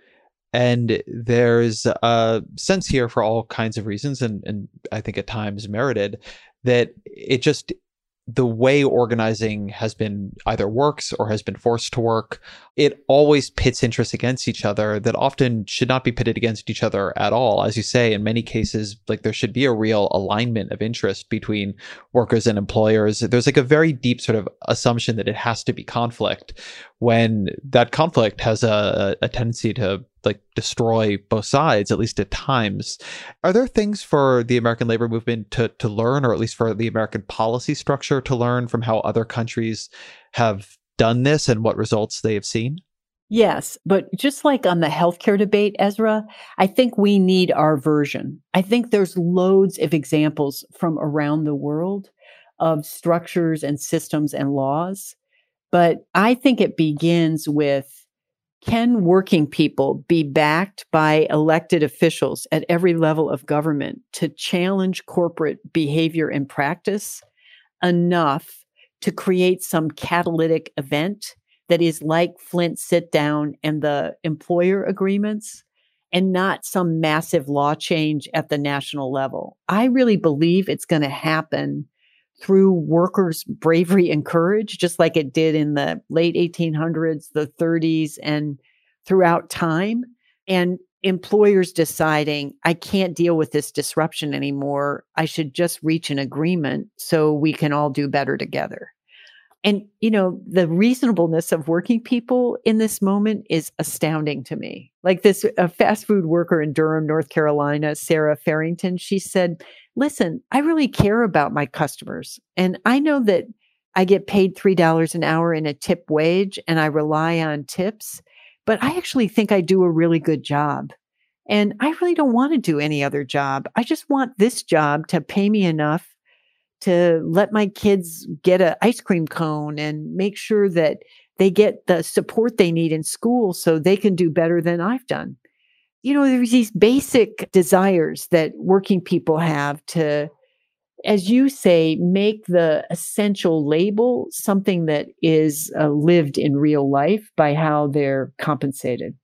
And there's a sense here, for all kinds of reasons, and, and I think at times merited, that it just, the way organizing has been either works or has been forced to work, it always pits interests against each other that often should not be pitted against each other at all. As you say, in many cases, like there should be a real alignment of interest between workers and employers. There's like a very deep sort of assumption that it has to be conflict, when that conflict has a, a tendency to like destroy both sides, at least at times. Are there things for the American labor movement to to learn, or at least for the American policy structure to learn from how other countries have done this and what results they have seen? Yes, but just like on the healthcare debate, Ezra, I think we need our version. I think there's loads of examples from around the world of structures and systems and laws, but I think it begins with, can working people be backed by elected officials at every level of government to challenge corporate behavior and practice enough to create some catalytic event that is like Flint sit down and the employer agreements, and not some massive law change at the national level? I really believe it's going to happen through workers' bravery and courage, just like it did in the late eighteen hundreds, the thirties, and throughout time, and employers deciding, I can't deal with this disruption anymore. I should just reach an agreement so we can all do better together. And, you know, the reasonableness of working people in this moment is astounding to me. Like this a fast food worker in Durham, North Carolina, Sarah Farrington, she said, listen, I really care about my customers. And I know that I get paid three dollars an hour in a tip wage, and I rely on tips, but I actually think I do a really good job. And I really don't want to do any other job. I just want this job to pay me enough to let my kids get an ice cream cone and make sure that they get the support they need in school so they can do better than I've done. You know, there's these basic desires that working people have to, as you say, make the essential label something that is uh, lived in real life by how they're compensated.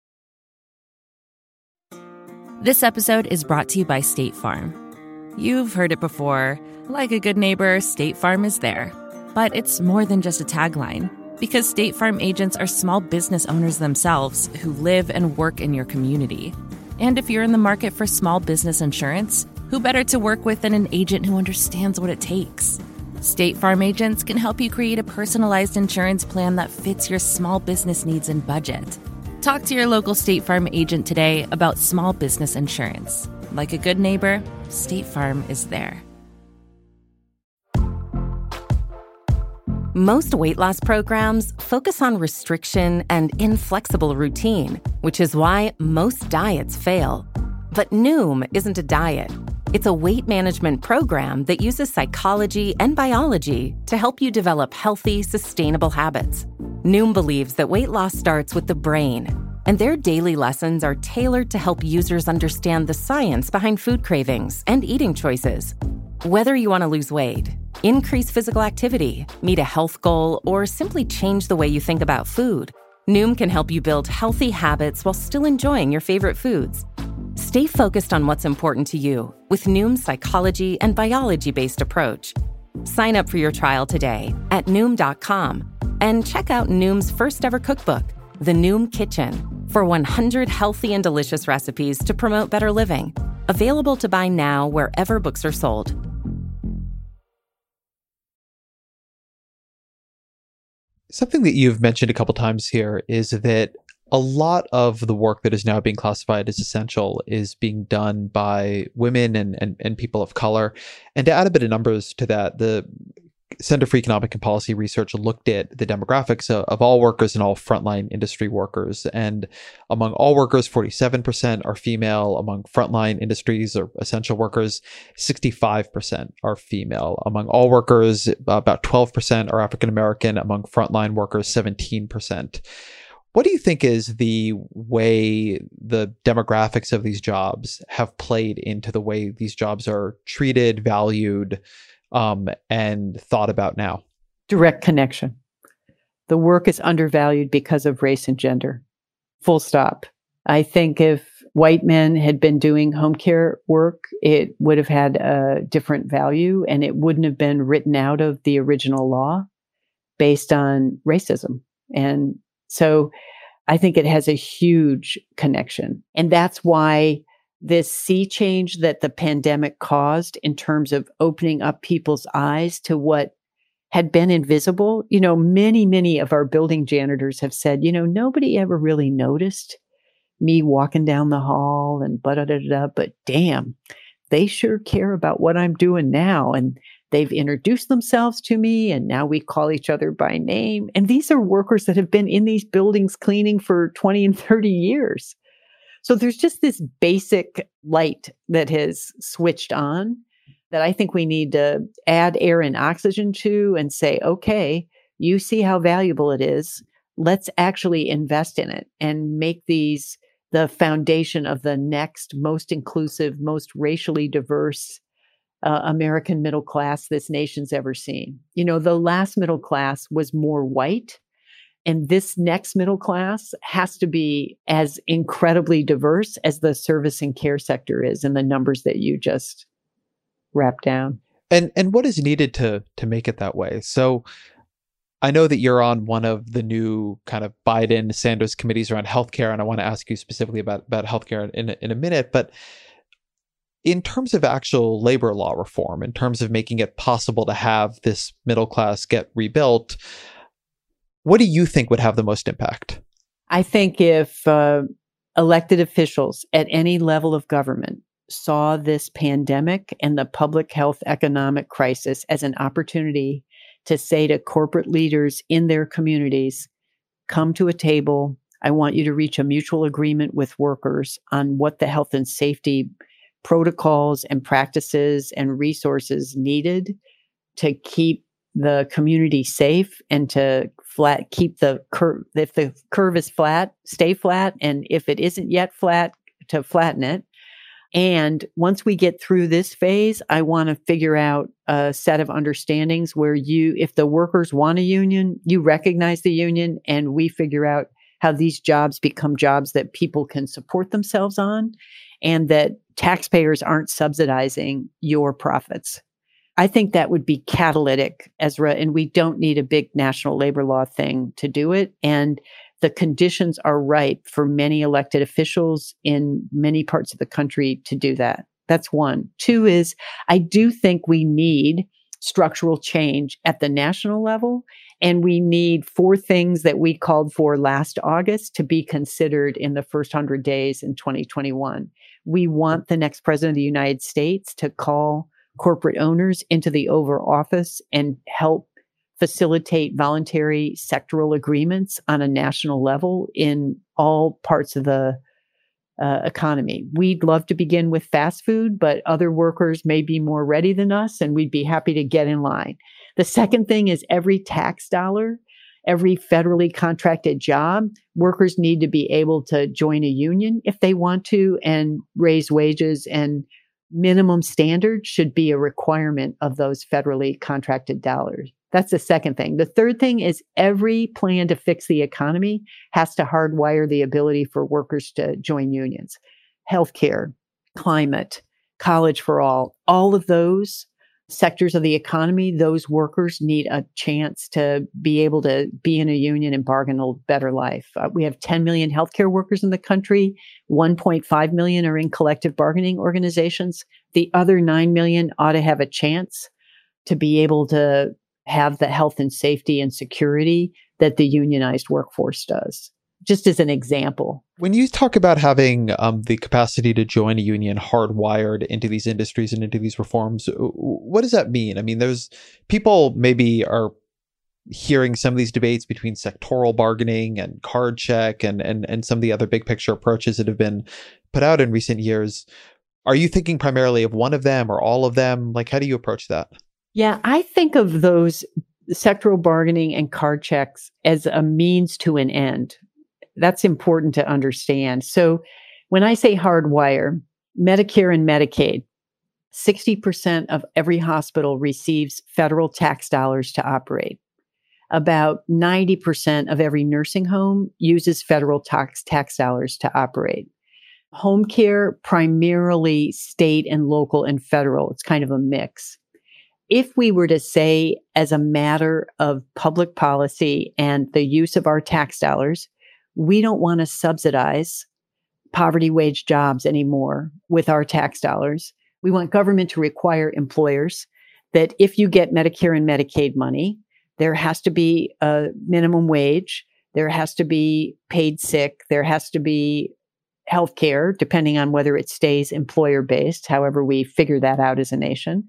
This episode is brought to you by State Farm. You've heard it before. Like a good neighbor, State Farm is there. But it's more than just a tagline, because State Farm agents are small business owners themselves who live and work in your community. And if you're in the market for small business insurance, who better to work with than an agent who understands what it takes? State Farm agents can help you create a personalized insurance plan that fits your small business needs and budget. Talk to your local State Farm agent today about small business insurance. Like a good neighbor, State Farm is there. Most weight loss programs focus on restriction and inflexible routine, which is why most diets fail. But Noom isn't a diet. It's a weight management program that uses psychology and biology to help you develop healthy, sustainable habits. Noom believes that weight loss starts with the brain, and their daily lessons are tailored to help users understand the science behind food cravings and eating choices. Whether you want to lose weight, increase physical activity, meet a health goal, or simply change the way you think about food, Noom can help you build healthy habits while still enjoying your favorite foods. Stay focused on what's important to you with Noom's psychology and biology-based approach. Sign up for your trial today at Noom dot com and check out Noom's first ever cookbook, The Noom Kitchen, for one hundred healthy and delicious recipes to promote better living. Available to buy now wherever books are sold. Something that you've mentioned a couple times here is that a lot of the work that is now being classified as essential is being done by women and, and, and people of color. And to add a bit of numbers to that, the Center for Economic and Policy Research looked at the demographics of, of all workers and all frontline industry workers. And among all workers, forty-seven percent are female. Among frontline industries or essential workers, sixty-five percent are female. Among all workers, about twelve percent are African American. Among frontline workers, seventeen percent. What do you think is the way the demographics of these jobs have played into the way these jobs are treated, valued, um, and thought about now? Direct connection. The work is undervalued because of race and gender. Full stop. I think if white men had been doing home care work, it would have had a different value and it wouldn't have been written out of the original law based on racism. And so I think it has a huge connection. And that's why this sea change that the pandemic caused in terms of opening up people's eyes to what had been invisible. You know, many, many of our building janitors have said, you know, nobody ever really noticed me walking down the hall and da da da da, but damn, they sure care about what I'm doing now. And they've introduced themselves to me, and now we call each other by name. And these are workers that have been in these buildings cleaning for twenty and thirty years. So there's just this basic light that has switched on that I think we need to add air and oxygen to and say, okay, you see how valuable it is. Let's actually invest in it and make these the foundation of the next most inclusive, most racially diverse Uh, American middle class this nation's ever seen. You know, the last middle class was more white, and this next middle class has to be as incredibly diverse as the service and care sector is in the numbers that you just wrapped down. And and what is needed to to make it that way? So I know that you're on one of the new kind of Biden Sanders committees around healthcare, and I want to ask you specifically about about healthcare in in a minute, but in terms of actual labor law reform, in terms of making it possible to have this middle class get rebuilt, what do you think would have the most impact? I think if uh, elected officials at any level of government saw this pandemic and the public health economic crisis as an opportunity to say to corporate leaders in their communities, come to a table. I want you to reach a mutual agreement with workers on what the health and safety protocols and practices and resources needed to keep the community safe and to flat, keep the curve. If the curve is flat, stay flat. And if it isn't yet flat, to flatten it. And once we get through this phase, I want to figure out a set of understandings where you, if the workers want a union, you recognize the union, and we figure out how these jobs become jobs that people can support themselves on, and that taxpayers aren't subsidizing your profits. I think that would be catalytic, Ezra, and we don't need a big national labor law thing to do it. And the conditions are right for many elected officials in many parts of the country to do that. That's one. Two is, I do think we need structural change at the national level. And we need four things that we called for last August to be considered in the first one hundred days in twenty twenty-one. We want the next president of the United States to call corporate owners into the Oval Office and help facilitate voluntary sectoral agreements on a national level in all parts of the uh, economy. We'd love to begin with fast food, but other workers may be more ready than us, and we'd be happy to get in line. The second thing is every tax dollar, every federally contracted job, workers need to be able to join a union if they want to and raise wages, and minimum standards should be a requirement of those federally contracted dollars. That's the second thing. The third thing is every plan to fix the economy has to hardwire the ability for workers to join unions. Healthcare, climate, college for all, all of those sectors of the economy, those workers need a chance to be able to be in a union and bargain a better life. Uh, we have ten million healthcare workers in the country. one point five million are in collective bargaining organizations. The other nine million ought to have a chance to be able to have the health and safety and security that the unionized workforce does. just as an example. When you talk about having um, the capacity to join a union hardwired into these industries and into these reforms, what does that mean? I mean, there's people maybe are hearing some of these debates between sectoral bargaining and card check and, and, and some of the other big picture approaches that have been put out in recent years. Are you thinking primarily of one of them or all of them? Like, how do you approach that? Yeah, I think of those sectoral bargaining and card checks as a means to an end. That's important to understand. So when I say hardwire, Medicare and Medicaid, sixty percent of every hospital receives federal tax dollars to operate. About ninety percent of every nursing home uses federal tax, tax dollars to operate. Home care, primarily state and local and federal. It's kind of a mix. If we were to say, as a matter of public policy and the use of our tax dollars, we don't want to subsidize poverty wage jobs anymore with our tax dollars. We want government to require employers that if you get Medicare and Medicaid money, there has to be a minimum wage, there has to be paid sick, there has to be health care, depending on whether it stays employer-based, however we figure that out as a nation.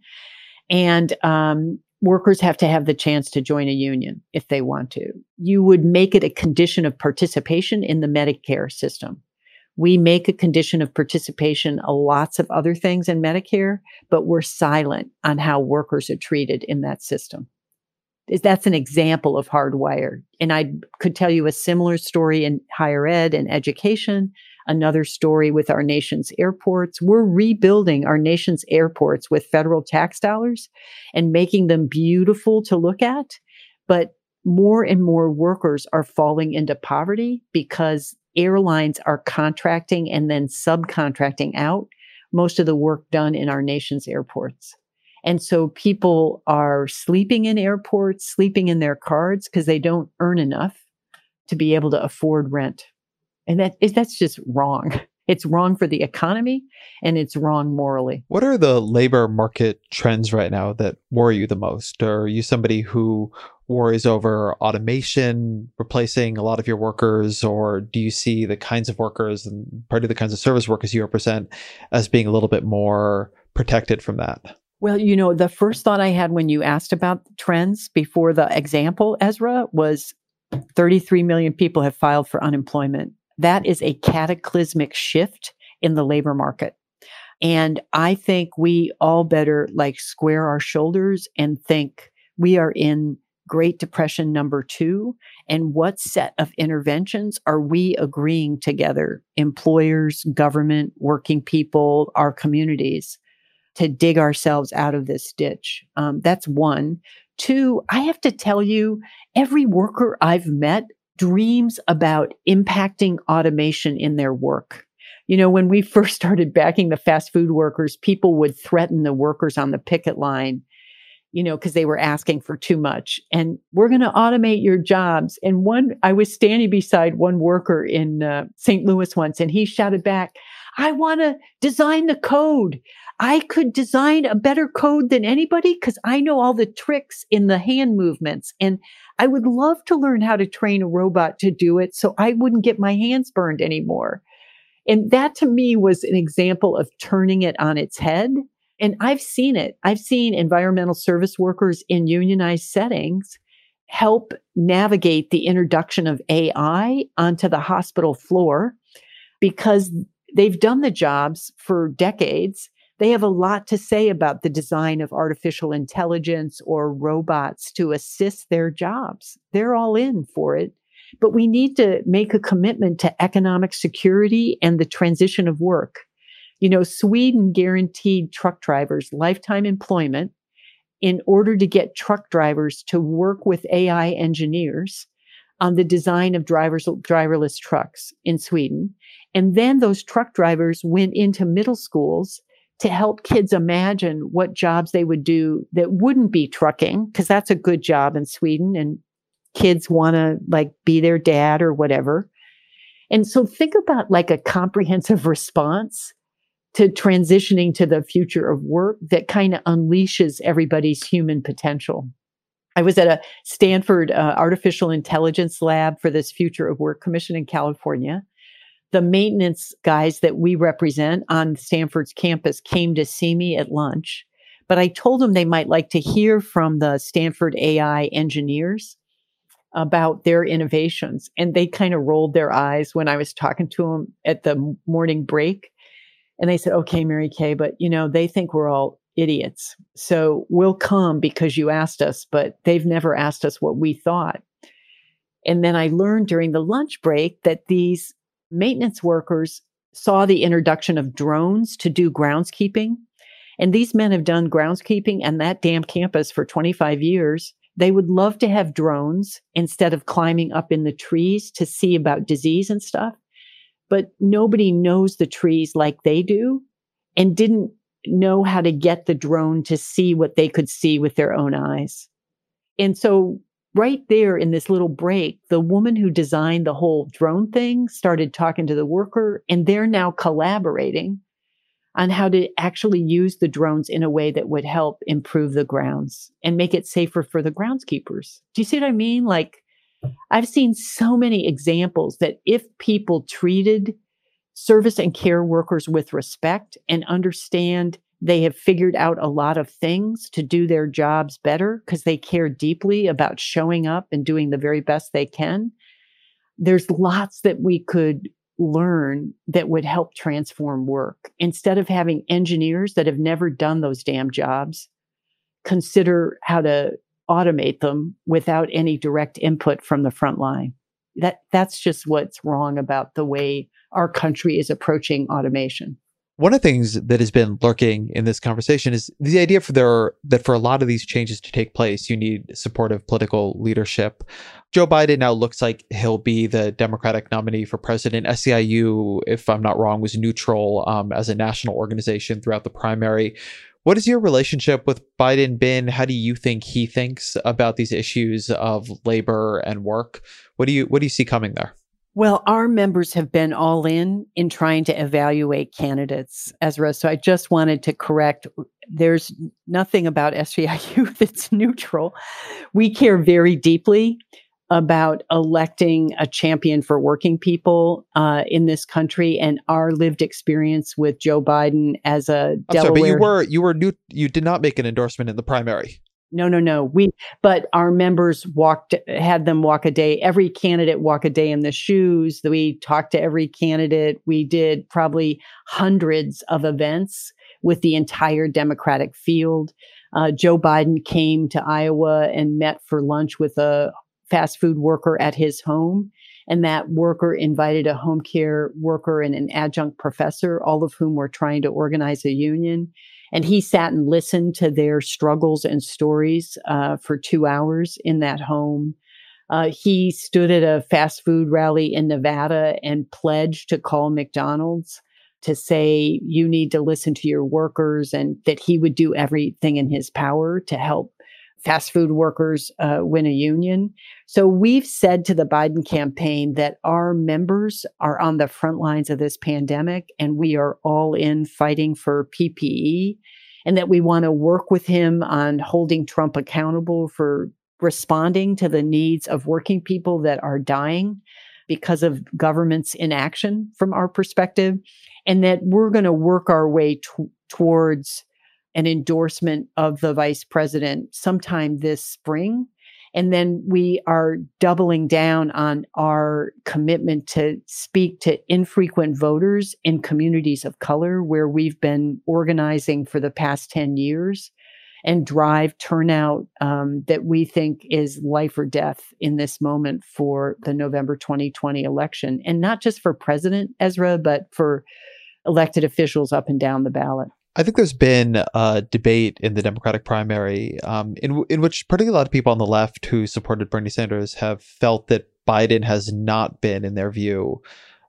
And um, workers have to have the chance to join a union if they want to. You would make it a condition of participation in the Medicare system. We make a condition of participation of lots of other things in Medicare, but we're silent on how workers are treated in that system. That's an example of hardwire. And I could tell you a similar story in higher ed and education, another story with our nation's airports. We're rebuilding our nation's airports with federal tax dollars and making them beautiful to look at. But more and more workers are falling into poverty because airlines are contracting and then subcontracting out most of the work done in our nation's airports. And so people are sleeping in airports, sleeping in their cars because they don't earn enough to be able to afford rent. And that is, that's just wrong. It's wrong for the economy and it's wrong morally. What are the labor market trends right now that worry you the most? Are you somebody who worries over automation replacing a lot of your workers, or do you see the kinds of workers and part of the kinds of service workers you represent as being a little bit more protected from that? Well, you know, the first thought I had when you asked about trends before the example, Ezra, was thirty-three million people have filed for unemployment. That is a cataclysmic shift in the labor market. And I think we all better like square our shoulders and think we are in Great Depression number two. And what set of interventions are we agreeing together, employers, government, working people, our communities, to dig ourselves out of this ditch? Um, that's one. Two, I have to tell you, every worker I've met dreams about impacting automation in their work. You know, when we first started backing the fast food workers, people would threaten the workers on the picket line, you know, because they were asking for too much. And we're going to automate your jobs. And one, I was standing beside one worker in uh, Saint Louis once, and he shouted back, I want to design the code. I could design a better code than anybody because I know all the tricks in the hand movements. And I would love to learn how to train a robot to do it so I wouldn't get my hands burned anymore. And that to me was an example of turning it on its head. And I've seen it. I've seen environmental service workers in unionized settings help navigate the introduction of A I onto the hospital floor because they've done the jobs for decades. They have a lot to say about the design of artificial intelligence or robots to assist their jobs. They're all in for it. But we need to make a commitment to economic security and the transition of work. You know, Sweden guaranteed truck drivers lifetime employment in order to get truck drivers to work with A I engineers on the design of drivers, driverless trucks in Sweden. And then those truck drivers went into middle schools to help kids imagine what jobs they would do that wouldn't be trucking, because that's a good job in Sweden and kids want to like be their dad or whatever. And so think about like a comprehensive response to transitioning to the future of work that kind of unleashes everybody's human potential. I was at a Stanford uh, Artificial Intelligence Lab for this Future of Work Commission in California. The maintenance guys that we represent on Stanford's campus came to see me at lunch, but I told them they might like to hear from the Stanford A I engineers about their innovations. And they kind of rolled their eyes when I was talking to them at the morning break. And they said, okay, Mary Kay, but you know, they think we're all idiots. So we'll come because you asked us, but they've never asked us what we thought. And then I learned during the lunch break that these maintenance workers saw the introduction of drones to do groundskeeping. And these men have done groundskeeping and that damn campus for twenty-five years. They would love to have drones instead of climbing up in the trees to see about disease and stuff. But nobody knows the trees like they do and didn't know how to get the drone to see what they could see with their own eyes. And so right there in this little break, the woman who designed the whole drone thing started talking to the worker, and they're now collaborating on how to actually use the drones in a way that would help improve the grounds and make it safer for the groundskeepers. Do you see what I mean? Like, I've seen so many examples that if people treated service and care workers with respect and understand they have figured out a lot of things to do their jobs better because they care deeply about showing up and doing the very best they can, there's lots that we could learn that would help transform work. Instead of having engineers that have never done those damn jobs, consider how to automate them without any direct input from the front line. That that's just what's wrong about the way our country is approaching automation. One of the things that has been lurking in this conversation is the idea for there that for a lot of these changes to take place, you need supportive political leadership. Joe Biden now looks like he'll be the Democratic nominee for president. S E I U, if I'm not wrong, was neutral um, as a national organization throughout the primary. What has your relationship with Biden been? How do you think he thinks about these issues of labor and work? What do you what do you see coming there? Well, our members have been all in in trying to evaluate candidates, Ezra. So I just wanted to correct, there's nothing about S E I U that's neutral. We care very deeply about electing a champion for working people uh, in this country, and our lived experience with Joe Biden as a I'm Delaware. Sorry, but you were you were new. You did not make an endorsement in the primary. No, no, no. We, but our members walked, had them walk a day, every candidate walk a day in the shoes. We talked to every candidate. We did probably hundreds of events with the entire Democratic field. Uh, Joe Biden came to Iowa and met for lunch with a fast food worker at his home. And that worker invited a home care worker and an adjunct professor, all of whom were trying to organize a union. And he sat and listened to their struggles and stories uh, for two hours in that home. Uh, he stood at a fast food rally in Nevada and pledged to call McDonald's to say, you need to listen to your workers, and that he would do everything in his power to help fast food workers uh, win a union. So we've said to the Biden campaign that our members are on the front lines of this pandemic, and we are all in fighting for P P E, and that we want to work with him on holding Trump accountable for responding to the needs of working people that are dying because of government's inaction from our perspective, and that we're going to work our way t- towards an endorsement of the vice president sometime this spring. And then we are doubling down on our commitment to speak to infrequent voters in communities of color where we've been organizing for the past ten years and drive turnout um, that we think is life or death in this moment for the November twenty twenty election. And not just for President Ezra, but for elected officials up and down the ballot. I think there's been a debate in the Democratic primary um, in in which particularly a lot of people on the left who supported Bernie Sanders have felt that Biden has not been, in their view,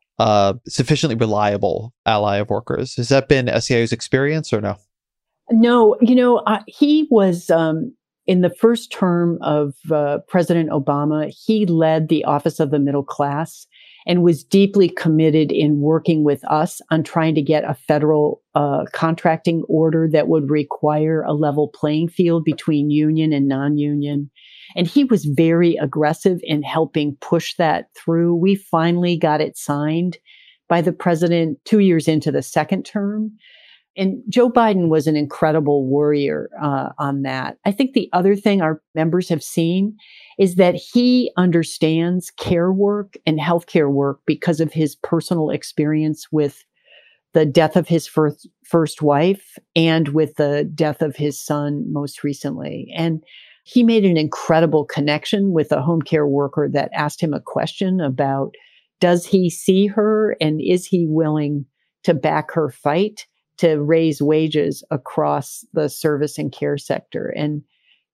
a sufficiently reliable ally of workers. Has that been S E I U's experience or no? No, you know, uh, he was um, in the first term of uh, President Obama, he led the Office of the Middle Class. and was deeply committed in working with us on trying to get a federal uh, contracting order that would require a level playing field between union and non-union. And he was very aggressive in helping push that through. We finally got it signed by the president two years into the second term. And Joe Biden was an incredible warrior uh, on that. I think the other thing our members have seen is that he understands care work and healthcare work because of his personal experience with the death of his first, first wife and with the death of his son most recently. And he made an incredible connection with a home care worker that asked him a question about, does he see her and is he willing to back her fight to raise wages across the service and care sector? And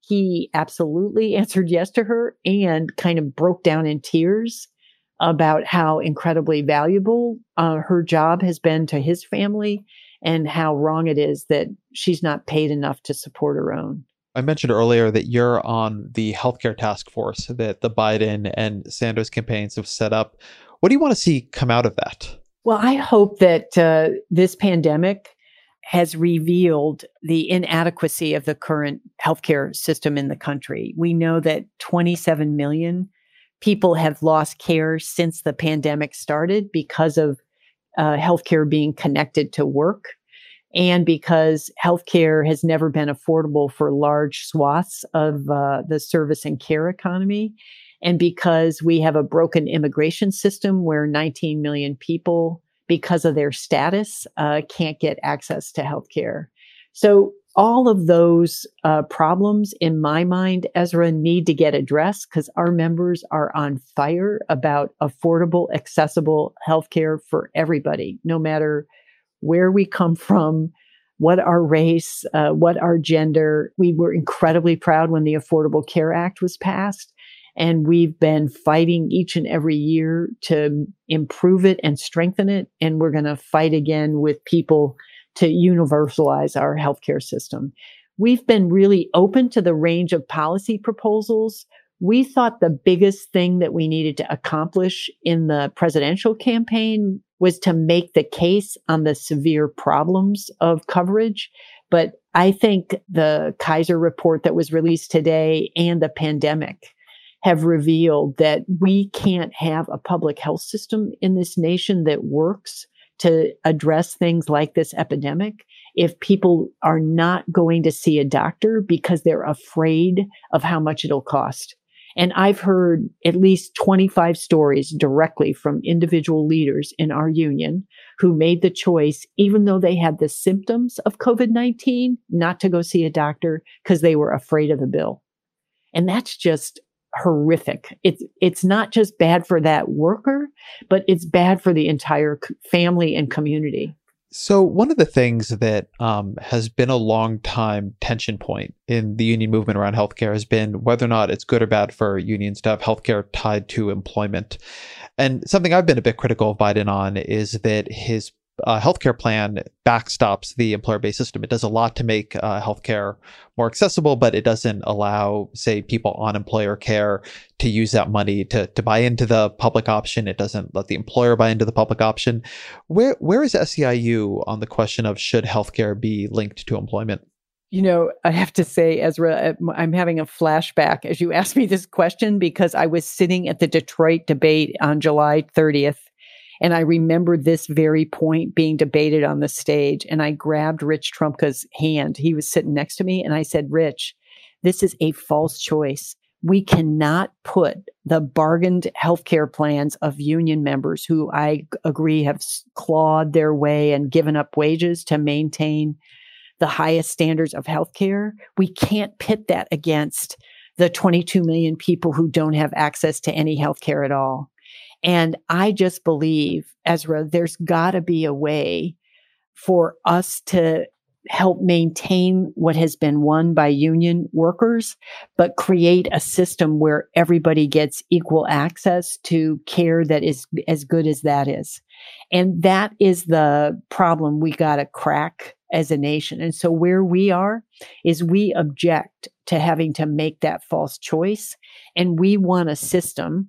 he absolutely answered yes to her and kind of broke down in tears about how incredibly valuable uh, her job has been to his family and how wrong it is that she's not paid enough to support her own. I mentioned earlier that you're on the healthcare task force that the Biden and Sanders campaigns have set up. What do you want to see come out of that? Well, I hope that uh, this pandemic has revealed the inadequacy of the current healthcare system in the country. We know that twenty-seven million people have lost care since the pandemic started because of uh, healthcare being connected to work and because healthcare has never been affordable for large swaths of uh, the service and care economy. And because we have a broken immigration system where nineteen million people, because of their status, uh, can't get access to healthcare. So all of those uh, problems, in my mind, Ezra, need to get addressed because our members are on fire about affordable, accessible healthcare for everybody, no matter where we come from, what our race, uh, what our gender. We were incredibly proud when the Affordable Care Act was passed. And we've been fighting each and every year to improve it and strengthen it. And we're going to fight again with people to universalize our healthcare system. We've been really open to the range of policy proposals. We thought the biggest thing that we needed to accomplish in the presidential campaign was to make the case on the severe problems of coverage. But I think the Kaiser report that was released today and the pandemic have revealed that we can't have a public health system in this nation that works to address things like this epidemic if people are not going to see a doctor because they're afraid of how much it'll cost. And I've heard at least twenty-five stories directly from individual leaders in our union who made the choice, even though they had the symptoms of COVID nineteen, not to go see a doctor because they were afraid of the bill. And that's just horrific. It's it's not just bad for that worker, but it's bad for the entire family and community. So one of the things that um, has been a long time tension point in the union movement around healthcare has been whether or not it's good or bad for unions to have healthcare tied to employment. And something I've been a bit critical of Biden on is that his Uh, healthcare plan backstops the employer-based system. It does a lot to make uh, healthcare more accessible, but it doesn't allow, say, people on employer care to use that money to to buy into the public option. It doesn't let the employer buy into the public option. Where where is S E I U on the question of should healthcare be linked to employment? You know, I have to say, Ezra, I'm having a flashback as you asked me this question because I was sitting at the Detroit debate on July thirtieth. And I remember this very point being debated on the stage. And I grabbed Rich Trumka's hand. He was sitting next to me. And I said, Rich, this is a false choice. We cannot put the bargained healthcare plans of union members who I agree have clawed their way and given up wages to maintain the highest standards of healthcare. We can't pit that against the twenty-two million people who don't have access to any healthcare at all. And I just believe, Ezra, there's got to be a way for us to help maintain what has been won by union workers, but create a system where everybody gets equal access to care that is as good as that is. And that is the problem we got to crack as a nation. And so where we are is we object to having to make that false choice. And we want a system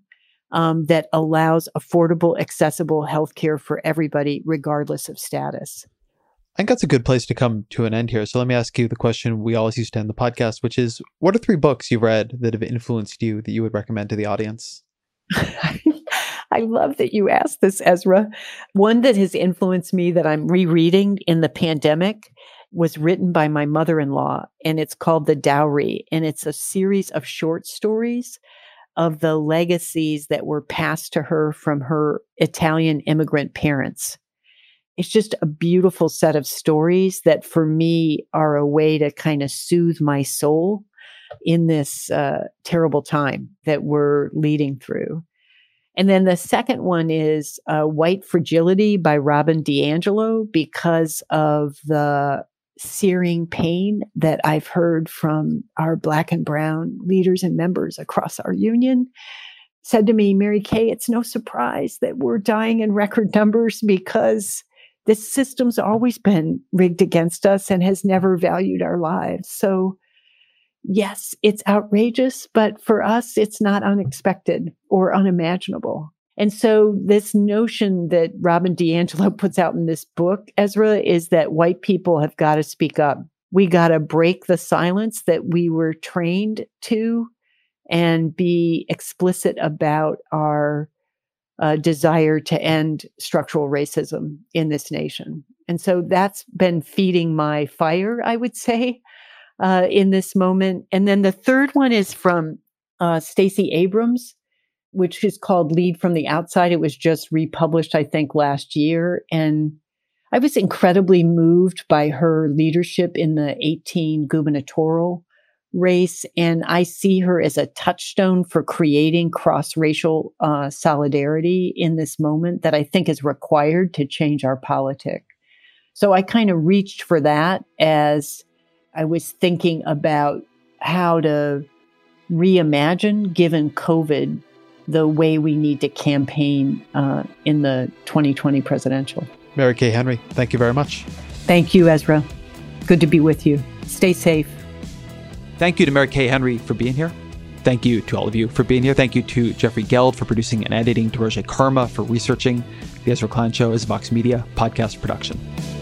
um, that allows affordable, accessible healthcare for everybody, regardless of status. I think that's a good place to come to an end here. So let me ask you the question we always used to end the podcast, which is, what are three books you've read that have influenced you that you would recommend to the audience? I love that you asked this, Ezra. One that has influenced me that I'm rereading in the pandemic was written by my mother-in-law, and it's called The Dowry. And it's a series of short stories of the legacies that were passed to her from her Italian immigrant parents. It's just a beautiful set of stories that for me are a way to kind of soothe my soul in this uh, terrible time that we're leading through. And then the second one is uh, White Fragility by Robin DiAngelo, because of the searing pain that I've heard from our Black and Brown leaders and members across our union. Said to me, Mary Kay, it's no surprise that we're dying in record numbers because this system's always been rigged against us and has never valued our lives. So yes, it's outrageous, but for us, it's not unexpected or unimaginable. And so this notion that Robin DiAngelo puts out in this book, Ezra, is that white people have got to speak up. We got to break the silence that we were trained to and be explicit about our uh, desire to end structural racism in this nation. And so that's been feeding my fire, I would say, uh, in this moment. And then the third one is from uh, Stacey Abrams, which is called Lead from the Outside. It was just republished, I think, last year. And I was incredibly moved by her leadership in the eighteen gubernatorial race. And I see her as a touchstone for creating cross-racial uh, solidarity in this moment that I think is required to change our politics. So I kind of reached for that as I was thinking about how to reimagine, given COVID, the way we need to campaign uh, in the twenty twenty presidential. Mary Kay Henry, thank you very much. Thank you, Ezra. Good to be with you. Stay safe. Thank you to Mary Kay Henry for being here. Thank you to all of you for being here. Thank you to Jeffrey Geld for producing and editing, to Roger Karma for researching. The Ezra Klein Show is Vox Media podcast production.